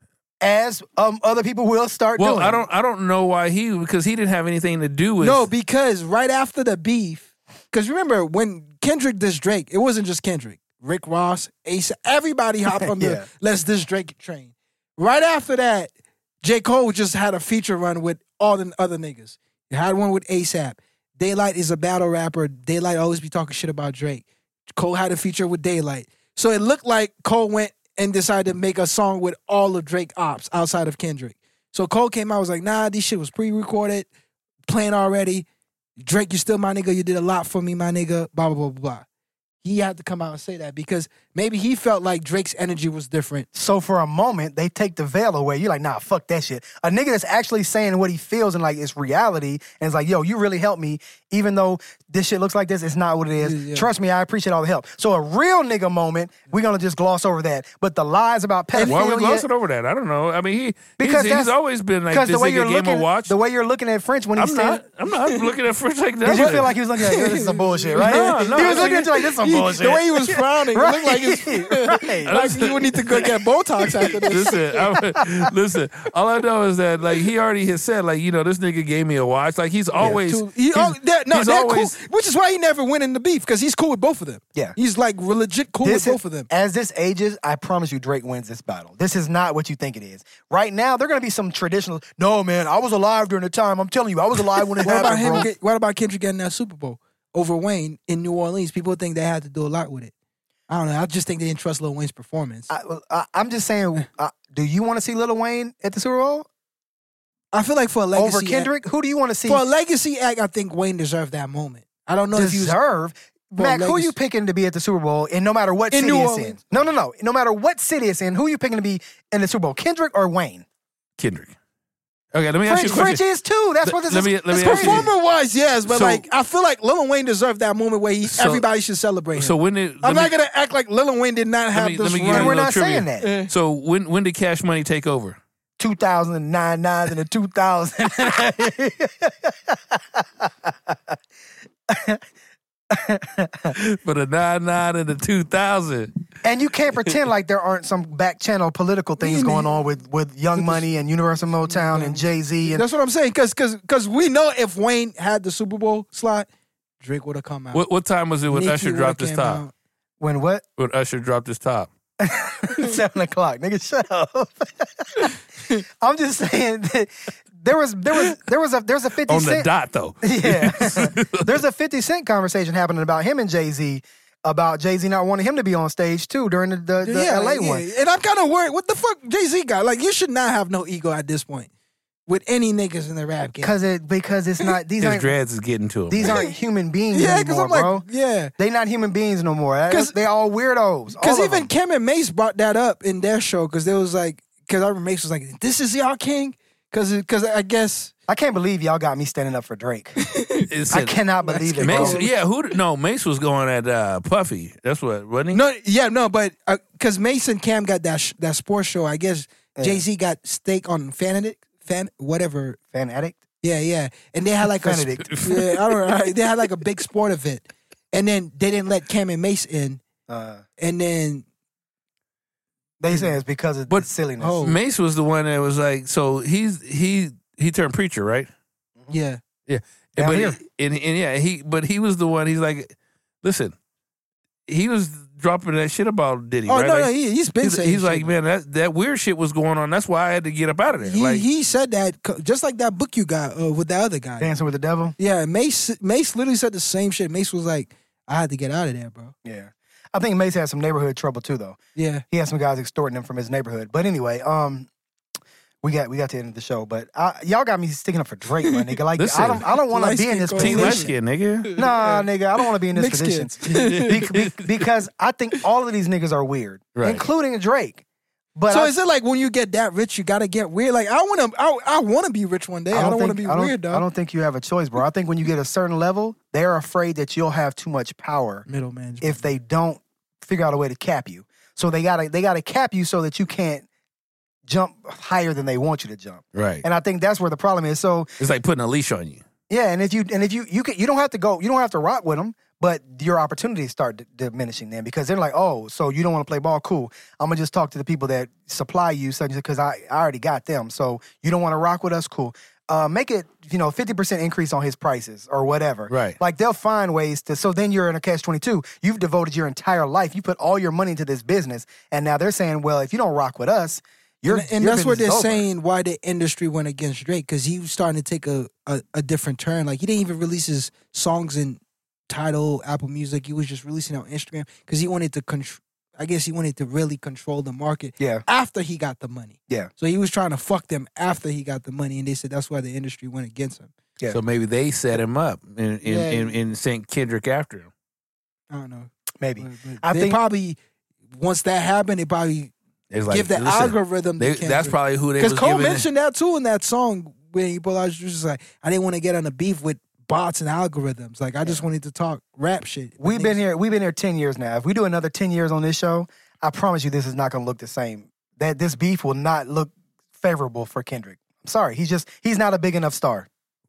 Speaker 3: As other people will start
Speaker 4: Well,
Speaker 3: doing.
Speaker 4: I don't know why because he didn't have anything to do with.
Speaker 2: No, because right after the beef, because remember when Kendrick dissed Drake, it wasn't just Kendrick. Rick Ross, Ace, everybody hopped on the
Speaker 3: Yeah.
Speaker 2: Let's Diss Drake train. Right after that, J. Cole just had a feature run with all the other niggas. He had one with ASAP. Daylight is a battle rapper. Daylight always be talking shit about Drake. Cole had a feature with Daylight. So it looked like Cole went and decided to make a song with all of Drake ops outside of Kendrick. So Cole came out, was like, nah, this shit was pre-recorded, playing already. Drake, you still my nigga. You did a lot for me, my nigga. Blah, blah, blah, blah, blah. He had to come out and say that because maybe he felt like Drake's energy was different.
Speaker 3: So for a moment, they take the veil away. You're like, nah, fuck that shit. A nigga that's actually saying what he feels and like it's reality, and it's like, yo, you really helped me, even though this shit looks like this, it's not what it is.
Speaker 2: Yeah.
Speaker 3: Trust me, I appreciate all the help. So a real nigga moment, we're gonna just gloss over that. But the lies about pedophilia,
Speaker 4: Why are we glossing over that? I don't know. I mean,
Speaker 3: Because
Speaker 4: he's always been like
Speaker 3: because
Speaker 4: this
Speaker 3: the way
Speaker 4: nigga
Speaker 3: you're
Speaker 4: game
Speaker 3: looking,
Speaker 4: of watch.
Speaker 3: the way you're looking at French when he's saying.
Speaker 4: I'm not looking at French like that.
Speaker 3: Did you feel like he was looking at this is some bullshit, right?
Speaker 4: No,
Speaker 3: he was looking at you like this is some bullshit.
Speaker 2: The way he was frowning, it looked like it's
Speaker 3: Right.
Speaker 2: like he would need to go get Botox after this.
Speaker 4: Listen. All I know is that like he already has said like this nigga gave me a watch. Like he's always
Speaker 2: They're
Speaker 4: always
Speaker 2: cool, which is why he never went in the beef because he's cool with both of them.
Speaker 3: Yeah.
Speaker 2: He's like legit cool with both of them.
Speaker 3: As this ages, I promise you, Drake wins this battle. This is not what you think it is. Right now, they're going to be some traditional. No, man, I was alive during the time. I'm telling you, I was alive when it
Speaker 2: What about
Speaker 3: happened,
Speaker 2: him?
Speaker 3: bro.
Speaker 2: What about Kendrick getting that Super Bowl over Wayne in New Orleans? People think they had to do a lot with it. I don't know. I just think they didn't trust Lil Wayne's performance.
Speaker 3: I'm just saying, do you want to see Lil Wayne at the Super Bowl?
Speaker 2: I feel like for a legacy
Speaker 3: Over Kendrick? Who do you want to see?
Speaker 2: For a legacy act, I think Wayne deserved that moment. I don't know if he was
Speaker 3: Deserve?
Speaker 2: for a
Speaker 3: Mac, who
Speaker 2: legacy.
Speaker 3: you picking to be at the Super Bowl? And no matter what
Speaker 2: In
Speaker 3: city
Speaker 2: New
Speaker 3: it's in.
Speaker 2: Orleans.
Speaker 3: No. No matter what city it's in, who you picking to be in the Super Bowl? Kendrick or Wayne?
Speaker 4: Kendrick. Okay, let me ask you a question.
Speaker 3: French is too. That's what this
Speaker 4: Let me
Speaker 3: is.
Speaker 4: ask you.
Speaker 2: Performer wise, yes, but
Speaker 4: So-
Speaker 2: like I feel like Lil Wayne deserved that moment where
Speaker 4: So-
Speaker 2: everybody should celebrate him.
Speaker 4: So when did
Speaker 2: I'm not gonna act like Lil Wayne did not have
Speaker 4: me-
Speaker 2: this
Speaker 4: let me give
Speaker 2: run.
Speaker 3: And
Speaker 4: you
Speaker 3: we're
Speaker 4: a
Speaker 3: not
Speaker 4: little
Speaker 3: saying
Speaker 4: trivia.
Speaker 3: that.
Speaker 4: So when did Cash Money take over?
Speaker 3: 2009, 9 and the 2000.
Speaker 4: For the 99 and the 2000.
Speaker 3: And you can't pretend like there aren't some back channel political things going on with Young Money and Universal Motown and Jay-Z. And
Speaker 2: That's what I'm saying. Because we know if Wayne had the Super Bowl slot, Drake would have come out.
Speaker 4: What time was it when
Speaker 2: Nicki
Speaker 4: Usher
Speaker 2: would've
Speaker 4: dropped his
Speaker 2: came
Speaker 4: top?
Speaker 2: out.
Speaker 3: when what?
Speaker 4: When Usher dropped his top.
Speaker 3: 7 o'clock. Nigga, shut up. I'm just saying that there's a 50
Speaker 4: On the
Speaker 3: Cent.
Speaker 4: dot, though.
Speaker 3: Yeah. There's a 50 Cent conversation happening about him and Jay-Z, about Jay-Z not wanting him to be on stage too during the LA one.
Speaker 2: And I'm kind of worried. What the fuck Jay-Z got? Like, you should not have no ego at this point with any niggas in the rap game.
Speaker 3: Because it's not these
Speaker 4: His
Speaker 3: aren't
Speaker 4: dreads is getting to him.
Speaker 3: these aren't human beings
Speaker 2: Yeah, because
Speaker 3: anymore,
Speaker 2: I'm like,
Speaker 3: bro.
Speaker 2: yeah.
Speaker 3: They not human beings no more.
Speaker 2: 'Cause-
Speaker 3: They all weirdos.
Speaker 2: Because
Speaker 3: all of
Speaker 2: even
Speaker 3: them.
Speaker 2: Kim and Mace brought that up in their show because there was like, because I remember Mace was like, "This is y'all king," because I guess
Speaker 3: I can't believe y'all got me standing up for Drake.
Speaker 4: It's
Speaker 3: I
Speaker 4: a-
Speaker 3: cannot believe it,
Speaker 4: Mace,
Speaker 3: bro.
Speaker 4: yeah, Mace was going at Puffy. That's what, wasn't he?
Speaker 2: but because Mace and Cam got that sports show, I guess Jay-Z got stake on whatever.
Speaker 3: Fan addict?
Speaker 2: Yeah, and they had like a
Speaker 3: Benedict.
Speaker 2: yeah, I don't know. They had like a big sport event, and then they didn't let Cam and Mace in, and then
Speaker 3: They say it's because of
Speaker 4: But-
Speaker 3: the silliness.
Speaker 2: Oh.
Speaker 4: Mace was the one that was like, so he turned preacher, right?
Speaker 2: yeah,
Speaker 3: Down
Speaker 4: but
Speaker 3: here.
Speaker 4: he was the one. He's like, listen, he was dropping that shit about Diddy.
Speaker 2: oh
Speaker 4: right?
Speaker 2: no,
Speaker 4: Like,
Speaker 2: no, he's been saying
Speaker 4: he's
Speaker 2: shit.
Speaker 4: like, man, that weird shit was going on. That's why I had to get up out of there.
Speaker 2: He said that just like that book you got with the other guy.
Speaker 3: Dancing with the Devil?
Speaker 2: Yeah, Mace literally said the same shit. Mace was like, I had to get out of there, bro.
Speaker 3: Yeah. I think Mace had some neighborhood trouble too, though.
Speaker 2: Yeah.
Speaker 3: He had some guys extorting him from his neighborhood. But anyway, we got to the end of the show. But y'all got me sticking up for Drake, my nigga. Like
Speaker 4: Listen,
Speaker 3: I don't want to be in this
Speaker 2: light-skinned
Speaker 4: Team
Speaker 3: position.
Speaker 4: light skin, nigga.
Speaker 3: Nah, nigga, I don't want to be in this
Speaker 2: Mixed
Speaker 3: position because I think all of these niggas are weird,
Speaker 4: Right.
Speaker 3: including Drake. But
Speaker 2: So is it like when you get that rich, you gotta get weird? Like I want to be rich one day. I don't want to be weird, though.
Speaker 3: I don't think you have a choice, bro. I think when you get a certain level, they're afraid that you'll have too much power
Speaker 2: Middle management.
Speaker 3: if they don't figure out a way to cap you. So they gotta cap you so that you can't jump higher than they want you to jump.
Speaker 4: Right.
Speaker 3: And I think that's where the problem is. So
Speaker 4: It's like putting a leash on you.
Speaker 3: yeah, and if you don't have to go, you don't have to rock with them, but your opportunities start diminishing then because they're like, oh, so you don't want to play ball? Cool. I'm gonna just talk to the people that supply you, because I already got them. So you don't want to rock with us? Cool. Make it 50% increase on his prices or whatever.
Speaker 4: Right.
Speaker 3: Like they'll find ways to. So then you're in a catch-22. You've devoted your entire life. You put all your money into this business, and now they're saying, well, if you don't rock with us,
Speaker 2: and
Speaker 3: your
Speaker 2: that's what
Speaker 3: business
Speaker 2: they're
Speaker 3: is over.
Speaker 2: saying why the industry went against Drake because he was starting to take a different turn. Like he didn't even release his songs in Tidal, Apple Music. He was just releasing on Instagram because he wanted to I guess he wanted to really control the market.
Speaker 3: Yeah.
Speaker 2: After he got the money.
Speaker 3: Yeah.
Speaker 2: So he was trying to fuck them after he got the money, and they said that's why the industry went against him.
Speaker 3: Yeah.
Speaker 4: So maybe they set him up and sent Kendrick after him.
Speaker 2: I don't know.
Speaker 3: Maybe.
Speaker 2: But
Speaker 3: I
Speaker 2: they
Speaker 3: think-
Speaker 2: probably once that happened, they probably
Speaker 4: It's like,
Speaker 2: give the
Speaker 4: listen,
Speaker 2: algorithm.
Speaker 4: that's probably who they
Speaker 2: because
Speaker 4: was
Speaker 2: Cole
Speaker 4: giving.
Speaker 2: mentioned that too in that song when he pulled out. He was just like, I didn't want to get on a beef with bots and algorithms. Like I just wanted to talk rap shit. But
Speaker 3: We've been here 10 years now. If we do another 10 years on this show, I promise you this is not going to look the same. That this beef will not look favorable for Kendrick. I'm sorry. He's not a big enough star.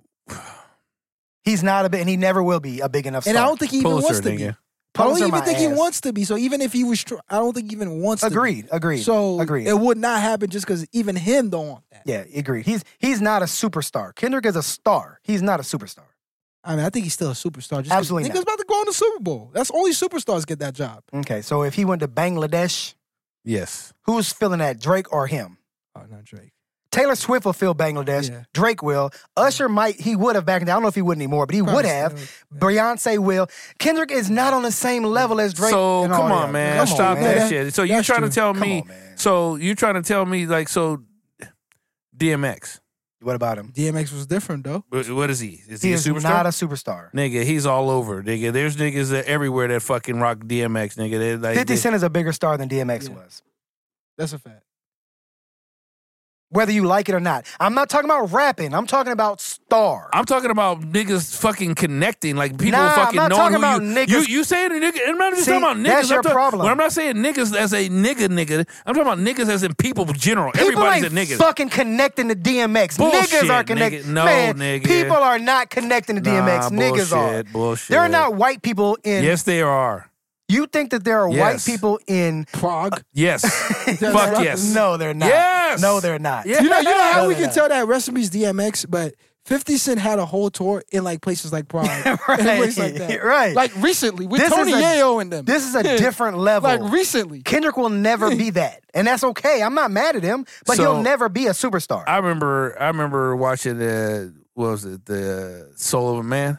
Speaker 3: He's not and he never will be a big enough star.
Speaker 2: And I don't think he even
Speaker 4: Pulitzer,
Speaker 2: wants to be.
Speaker 4: nigga.
Speaker 2: I don't
Speaker 3: Pulitzer
Speaker 2: even
Speaker 3: my
Speaker 2: think he
Speaker 3: ass.
Speaker 2: wants to be. So even if he was, I don't think he even wants to.
Speaker 3: Agreed.
Speaker 2: Be.
Speaker 3: Agreed.
Speaker 2: So
Speaker 3: agreed.
Speaker 2: it would not happen just because even him don't want that.
Speaker 3: Yeah, agreed. He's not a superstar. Kendrick is a star. He's not a superstar.
Speaker 2: I mean, I think he's still a superstar. Just
Speaker 3: Absolutely
Speaker 2: Nigga's about to go on the Super Bowl. That's only superstars get that job.
Speaker 3: Okay, so if he went to Bangladesh,
Speaker 4: Yes.
Speaker 3: who's feeling that, Drake or him?
Speaker 2: Oh, not Drake.
Speaker 3: Taylor Swift will feel Bangladesh.
Speaker 2: Yeah.
Speaker 3: Drake will. Usher he would have back in the day. I don't know if he would anymore, but he would have. Beyonce will. Kendrick is not on the same level as Drake.
Speaker 4: So
Speaker 3: and all
Speaker 4: come on,
Speaker 3: that.
Speaker 4: man.
Speaker 3: Come on,
Speaker 4: Stop
Speaker 3: man.
Speaker 4: that shit. So you're
Speaker 2: That's
Speaker 4: trying
Speaker 2: true.
Speaker 4: to tell
Speaker 3: Come
Speaker 4: me?
Speaker 3: on, man.
Speaker 4: So you're trying to tell me like so? DMX.
Speaker 3: What about him?
Speaker 2: DMX was different though.
Speaker 4: What is he? Is
Speaker 3: He
Speaker 4: he a
Speaker 3: is
Speaker 4: superstar?
Speaker 3: not a superstar.
Speaker 4: Nigga, he's all over. Nigga, there's niggas that everywhere that fucking rock DMX. Nigga, they like
Speaker 3: 50 Cent is a bigger star than DMX
Speaker 2: Yeah.
Speaker 3: was.
Speaker 2: That's a fact.
Speaker 3: whether you like it or not. I'm not talking about rapping. I'm talking about star.
Speaker 4: I'm talking about niggas fucking connecting, like people
Speaker 3: Nah,
Speaker 4: fucking
Speaker 3: I'm not
Speaker 4: knowing
Speaker 3: talking
Speaker 4: who
Speaker 3: about
Speaker 4: you.
Speaker 3: niggas.
Speaker 4: You saying nigga? I'm not just
Speaker 3: See,
Speaker 4: talking about niggas.
Speaker 3: that's your problem.
Speaker 4: When I'm not saying niggas as a nigga, I'm talking about niggas as in people in general.
Speaker 3: People
Speaker 4: Everybody's
Speaker 3: ain't
Speaker 4: a nigga.
Speaker 3: fucking connecting to DMX.
Speaker 4: Bullshit,
Speaker 3: Niggas are connecting.
Speaker 4: nigga. No,
Speaker 3: Man,
Speaker 4: nigga.
Speaker 3: people are not connecting to DMX. Niggas are.
Speaker 4: Bullshit.
Speaker 3: There are not white people in.
Speaker 4: Yes, they are.
Speaker 3: You think that there are white
Speaker 4: Yes.
Speaker 3: people in
Speaker 2: Prague.
Speaker 4: Yes. Fuck yes.
Speaker 3: No, they're not.
Speaker 4: Yes.
Speaker 3: No, they're not.
Speaker 4: Yeah.
Speaker 2: You know how
Speaker 3: No,
Speaker 2: we
Speaker 3: they're
Speaker 2: can
Speaker 3: not.
Speaker 2: tell that recipes DMX, but 50 Cent had a whole tour in like places like Prague.
Speaker 3: Right.
Speaker 2: And places like that.
Speaker 3: Right.
Speaker 2: Like recently with
Speaker 3: This is
Speaker 2: Tony
Speaker 3: a-
Speaker 2: Yayo and them.
Speaker 3: This is a different level.
Speaker 2: Like recently.
Speaker 3: Kendrick will never be that. And that's okay. I'm not mad at him, but
Speaker 4: So-
Speaker 3: he'll never be a superstar.
Speaker 4: I remember watching what was it, the Soul of a Man,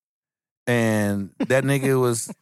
Speaker 4: and that nigga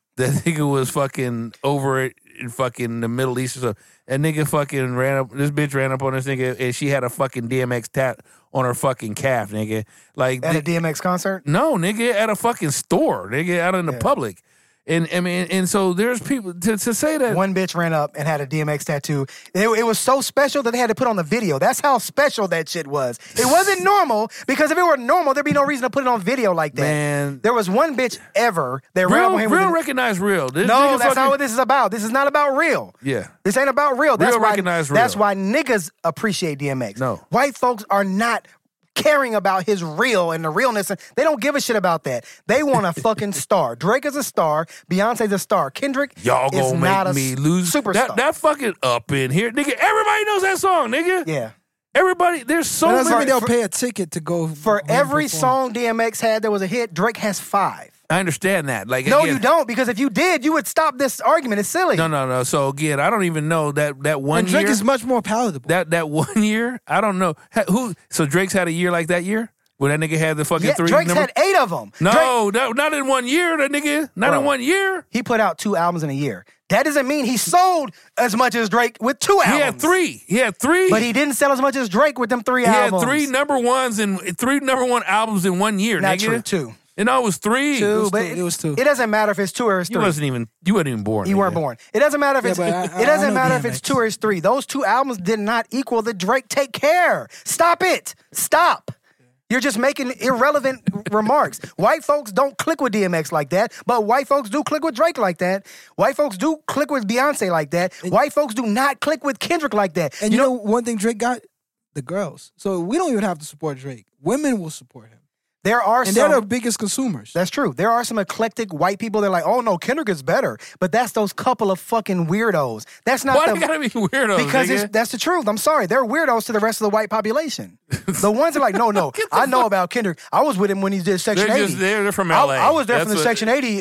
Speaker 4: was fucking over it in fucking the Middle East or so. That nigga fucking this bitch ran up on this nigga and she had a fucking DMX tat on her fucking calf, nigga. Like
Speaker 3: At a DMX concert?
Speaker 4: no, nigga, at a fucking store, nigga, out in the public. And I mean, and so there's people to say that
Speaker 3: One bitch ran up and had a DMX tattoo. It was so special that they had to put on the video. That's how special that shit was. It wasn't normal, because if it were normal, there'd be no reason to put it on video like that.
Speaker 4: Man.
Speaker 3: There was one bitch ever that ran up on him with
Speaker 4: real
Speaker 3: a-
Speaker 4: recognize real. This
Speaker 3: No,
Speaker 4: nigga
Speaker 3: that's not
Speaker 4: fucking-
Speaker 3: what this is about. This is not about real.
Speaker 4: Yeah.
Speaker 3: This ain't about real. That's
Speaker 4: Real
Speaker 3: why,
Speaker 4: recognize
Speaker 3: That's
Speaker 4: real.
Speaker 3: why niggas appreciate DMX.
Speaker 4: No.
Speaker 3: White folks are not caring about his real and the realness. They don't give a shit about that. They want a fucking star. Drake is a star. Beyonce's a star. Kendrick
Speaker 4: Y'all
Speaker 3: is
Speaker 4: gonna
Speaker 3: not
Speaker 4: make
Speaker 3: a
Speaker 4: me lose
Speaker 3: superstar.
Speaker 4: that fucking up in here, nigga. Everybody knows that song, nigga.
Speaker 3: Yeah.
Speaker 4: Everybody, there's so
Speaker 2: Doesn't
Speaker 4: many.
Speaker 2: mean they'll pay a ticket to go.
Speaker 3: For
Speaker 2: go
Speaker 3: every
Speaker 2: perform.
Speaker 3: song DMX had that was a hit, Drake has 5.
Speaker 4: I understand that. Like,
Speaker 3: No,
Speaker 4: again,
Speaker 3: you don't, because if you did, you would stop this argument. It's silly.
Speaker 4: No. So again, I don't even know that one
Speaker 2: And Drake
Speaker 4: year.
Speaker 2: is much more palatable.
Speaker 4: that 1 year, I don't know who. So Drake's had a year like that year when that nigga had the fucking
Speaker 3: Yeah,
Speaker 4: 3
Speaker 3: Drake's
Speaker 4: number.
Speaker 3: had 8 of them.
Speaker 4: No, not in 1 year. That nigga, not
Speaker 3: Bro.
Speaker 4: in 1 year.
Speaker 3: He put out 2 albums in a year. That doesn't mean he sold as much as Drake with 2 albums.
Speaker 4: He had 3. He had 3.
Speaker 3: But he didn't sell as much as Drake with them 3
Speaker 4: He had
Speaker 3: albums.
Speaker 4: 3 number ones and 3 number 1 albums in 1 year.
Speaker 3: Not
Speaker 4: nigga.
Speaker 3: true, 2.
Speaker 4: And no, it was 3.
Speaker 3: Two, but
Speaker 2: it was 2.
Speaker 3: It doesn't matter if it's 2 or it's 3.
Speaker 4: You wasn't even born.
Speaker 3: You weren't
Speaker 4: nigga.
Speaker 3: born. It doesn't matter if it's
Speaker 2: but I
Speaker 3: it doesn't
Speaker 2: know
Speaker 3: matter if it's
Speaker 2: DMX.
Speaker 3: 2 or it's 3. Those 2 albums did not equal the Drake Take Care. Stop it. Stop. You're just making irrelevant remarks. White folks don't click with DMX like that, but white folks do click with Drake like that. White folks do click with Beyonce like that. White folks do not click with Kendrick like that.
Speaker 2: And you know one thing Drake got? The girls. So we don't even have to support Drake. Women will support him.
Speaker 3: There are
Speaker 2: And
Speaker 3: some.
Speaker 2: they're the biggest consumers.
Speaker 3: That's true. There are some eclectic white people that are like, oh no, Kendrick is better. But that's those couple of fucking weirdos. That's not
Speaker 4: Why
Speaker 3: the
Speaker 4: they gotta be weirdos?
Speaker 3: because
Speaker 4: nigga?
Speaker 3: that's the truth. I'm sorry. They're weirdos to the rest of the white population. The ones that are like, no, I know about Kendrick. I was with him when he did Section
Speaker 4: They're
Speaker 3: 80.
Speaker 4: just they're from
Speaker 3: I,
Speaker 4: LA.
Speaker 3: I was there
Speaker 4: That's
Speaker 3: from the
Speaker 4: what-
Speaker 3: Section 80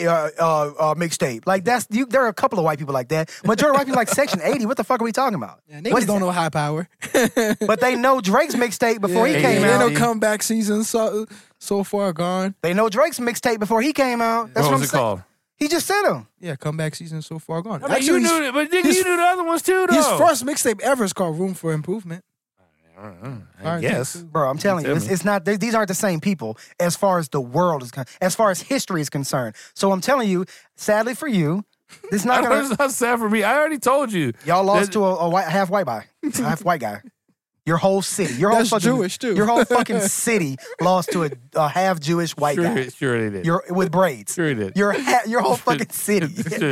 Speaker 3: mixtape. Like there are a couple of white people like that. Majority of white people like Section 80. What the fuck are we talking about?
Speaker 2: Yeah,
Speaker 3: What
Speaker 2: niggas
Speaker 3: is
Speaker 2: don't
Speaker 3: that?
Speaker 2: know high power.
Speaker 3: But they know Drake's mixtape before he
Speaker 2: Yeah,
Speaker 3: came
Speaker 2: They
Speaker 3: out.
Speaker 2: know comeback season so far gone.
Speaker 3: They know Drake's mixtape before he came out. That's
Speaker 4: What
Speaker 3: what
Speaker 4: was
Speaker 3: I'm
Speaker 4: it
Speaker 3: saying.
Speaker 4: called?
Speaker 3: He just said him.
Speaker 2: Yeah, comeback season so far gone.
Speaker 4: I mean, you knew it, but nigga,
Speaker 2: his-
Speaker 4: you knew the other ones too, though.
Speaker 2: His first mixtape ever is called Room for Improvement.
Speaker 4: I guess.
Speaker 3: Bro, I'm telling you, it's not. These aren't the same people as far as the world is concerned, as far as history is concerned. So I'm telling you, sadly for you, this is not gonna.
Speaker 4: It's not sad for me. I already told you.
Speaker 3: Y'all lost
Speaker 4: That-
Speaker 3: to a half white guy. Your whole city, your whole
Speaker 2: That's
Speaker 3: fucking
Speaker 2: Jewish, too.
Speaker 3: Your whole fucking city lost to a half Jewish white guy.
Speaker 4: Sure they did.
Speaker 3: You're with braids.
Speaker 4: Sure he did.
Speaker 3: Your whole fucking city.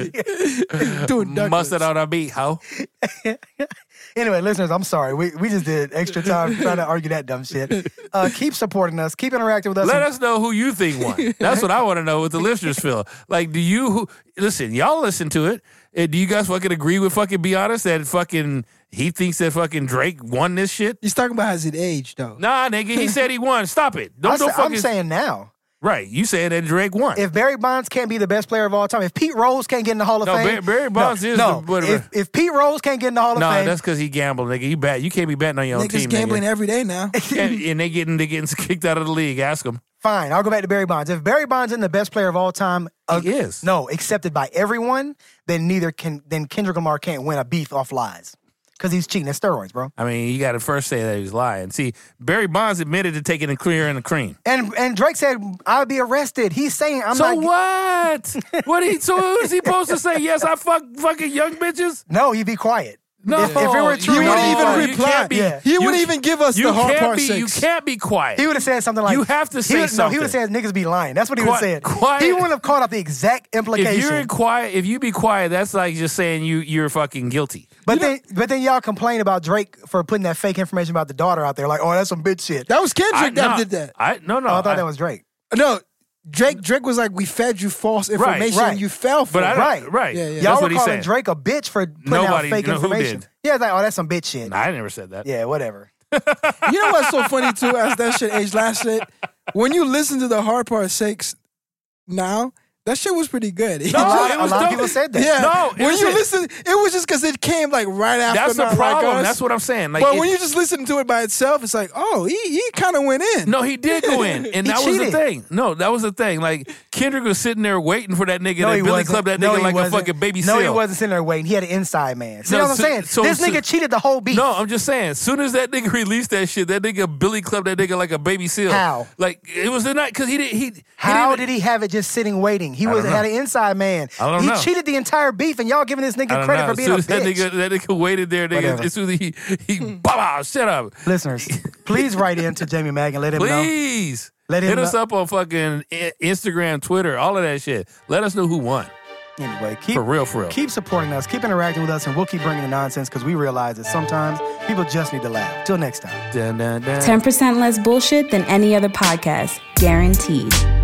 Speaker 2: Doing Douglas.
Speaker 4: Mustard on a beat, ho.
Speaker 3: Anyway, listeners, I'm sorry. We just did extra time trying to argue that dumb shit. Keep supporting us. Keep interacting with us.
Speaker 4: Let us know who you think won. That's what I want to know. What the listeners feel like. Do you listen? Y'all listen to it. Do you guys fucking agree with fucking Be Honest that fucking he thinks that fucking Drake won this shit?
Speaker 2: He's talking about has it aged though.
Speaker 4: Nah, nigga. He said he won. Stop it. Don't
Speaker 3: I'm
Speaker 4: fucking.
Speaker 3: saying now.
Speaker 4: Right. You said that Drake won.
Speaker 3: If Barry Bonds can't be the best player of all time, if Pete Rose can't get in the Hall of
Speaker 4: No,
Speaker 3: Fame,
Speaker 4: Barry Bonds is the- whatever.
Speaker 3: If Pete Rose can't get in the Hall of
Speaker 4: No,
Speaker 3: Fame,
Speaker 4: that's because he gambled, nigga. You bet. You can't be betting on your own
Speaker 2: Niggas
Speaker 4: team,
Speaker 2: gambling
Speaker 4: nigga.
Speaker 2: every day now.
Speaker 4: And they getting kicked out of the league. Ask them.
Speaker 3: fine. I'll go back to Barry Bonds. If Barry Bonds isn't the best player of all time,
Speaker 4: He is.
Speaker 3: no, accepted by everyone, then Kendrick Lamar can't win a beef off lies because he's cheating. That's steroids, bro.
Speaker 4: I mean, you got to first say that he was lying. See, Barry Bonds admitted to taking a clear and a cream.
Speaker 3: And Drake said I'll be arrested. He's saying I'm
Speaker 4: So
Speaker 3: not.
Speaker 4: what? So who is he supposed to say? Yes, I fucking young bitches.
Speaker 3: No, he'd be quiet.
Speaker 4: No,
Speaker 3: If it were true,
Speaker 2: He wouldn't
Speaker 3: no,
Speaker 2: even
Speaker 3: you
Speaker 2: reply.
Speaker 3: can't be- yeah.
Speaker 2: He wouldn't even give us the hard part
Speaker 4: You
Speaker 2: 6.
Speaker 4: can't be quiet.
Speaker 3: He would have said something like,
Speaker 4: You have to say
Speaker 3: No,
Speaker 4: something.
Speaker 3: he would have said niggas be lying. That's what he would have said.
Speaker 4: Quiet.
Speaker 3: He wouldn't have called out the exact implication.
Speaker 4: If you be quiet, that's like just saying you're fucking guilty.
Speaker 3: But then y'all complain about Drake for putting that fake information about the daughter out there. Like, oh, that's some bitch shit.
Speaker 2: That was Kendrick that did that.
Speaker 3: I thought that was Drake.
Speaker 2: No, Drake was like, we fed you false information.
Speaker 3: right.
Speaker 2: And you fell for it.
Speaker 4: Right.
Speaker 2: Yeah, yeah.
Speaker 3: Y'all
Speaker 4: That's
Speaker 3: were
Speaker 4: what he
Speaker 3: calling
Speaker 4: said.
Speaker 3: Drake a bitch for putting
Speaker 4: Nobody-
Speaker 3: out fake
Speaker 4: who
Speaker 3: information.
Speaker 4: did?
Speaker 3: Yeah, it's like, oh, that's some bitch shit.
Speaker 4: Nah, I never said that.
Speaker 3: Yeah, whatever.
Speaker 2: You know what's so funny too, as that shit aged last shit? When you listen to the hard part 6 now, that shit was pretty good.
Speaker 3: A lot of
Speaker 4: dope.
Speaker 3: people said that.
Speaker 2: Yeah.
Speaker 4: No,
Speaker 2: when you
Speaker 4: listen.
Speaker 2: listen, it was just because it came like right after.
Speaker 4: That's the
Speaker 2: Not Like
Speaker 4: problem.
Speaker 2: Us.
Speaker 4: That's what I'm saying. Like,
Speaker 2: But when you just listen to it by itself, it's like, oh, he kind of went in.
Speaker 4: No, he did go in, and
Speaker 3: He
Speaker 4: that was the
Speaker 3: cheated.
Speaker 4: thing. No, that was the thing. Like Kendrick was sitting there waiting for that nigga
Speaker 3: No,
Speaker 4: to
Speaker 3: he
Speaker 4: Billy
Speaker 3: wasn't.
Speaker 4: Club that
Speaker 3: No,
Speaker 4: nigga
Speaker 3: he
Speaker 4: like a
Speaker 3: wasn't.
Speaker 4: fucking baby
Speaker 3: No, he
Speaker 4: seal.
Speaker 3: wasn't sitting there waiting. He had an inside man. See
Speaker 4: No,
Speaker 3: what I'm saying? This nigga cheated the whole beef.
Speaker 4: No, I'm just saying. As soon as that nigga released that shit, that nigga Billy Club that nigga like a baby seal.
Speaker 3: How?
Speaker 4: Like it was the night because he didn't.
Speaker 3: How did he have it just sitting waiting? He
Speaker 4: don't know.
Speaker 3: had an inside man.
Speaker 4: I don't
Speaker 3: he
Speaker 4: know.
Speaker 3: cheated the entire beef, and y'all giving this nigga credit for being a
Speaker 4: As soon
Speaker 3: bitch.
Speaker 4: as that nigga waited there, nigga,
Speaker 3: Whatever.
Speaker 4: as soon as he bah, shut up.
Speaker 3: Listeners, please write in to Jamie Mag and let him know.
Speaker 4: Please.
Speaker 3: Let him
Speaker 4: Hit us
Speaker 3: know.
Speaker 4: up on fucking Instagram, Twitter, all of that shit. Let us know who won.
Speaker 3: Anyway,
Speaker 4: For real.
Speaker 3: keep supporting us, keep interacting with us, and we'll keep bringing the nonsense because we realize that sometimes people just need to laugh. Till next time.
Speaker 4: Dun, dun, dun.
Speaker 5: 10% less bullshit than any other podcast. Guaranteed.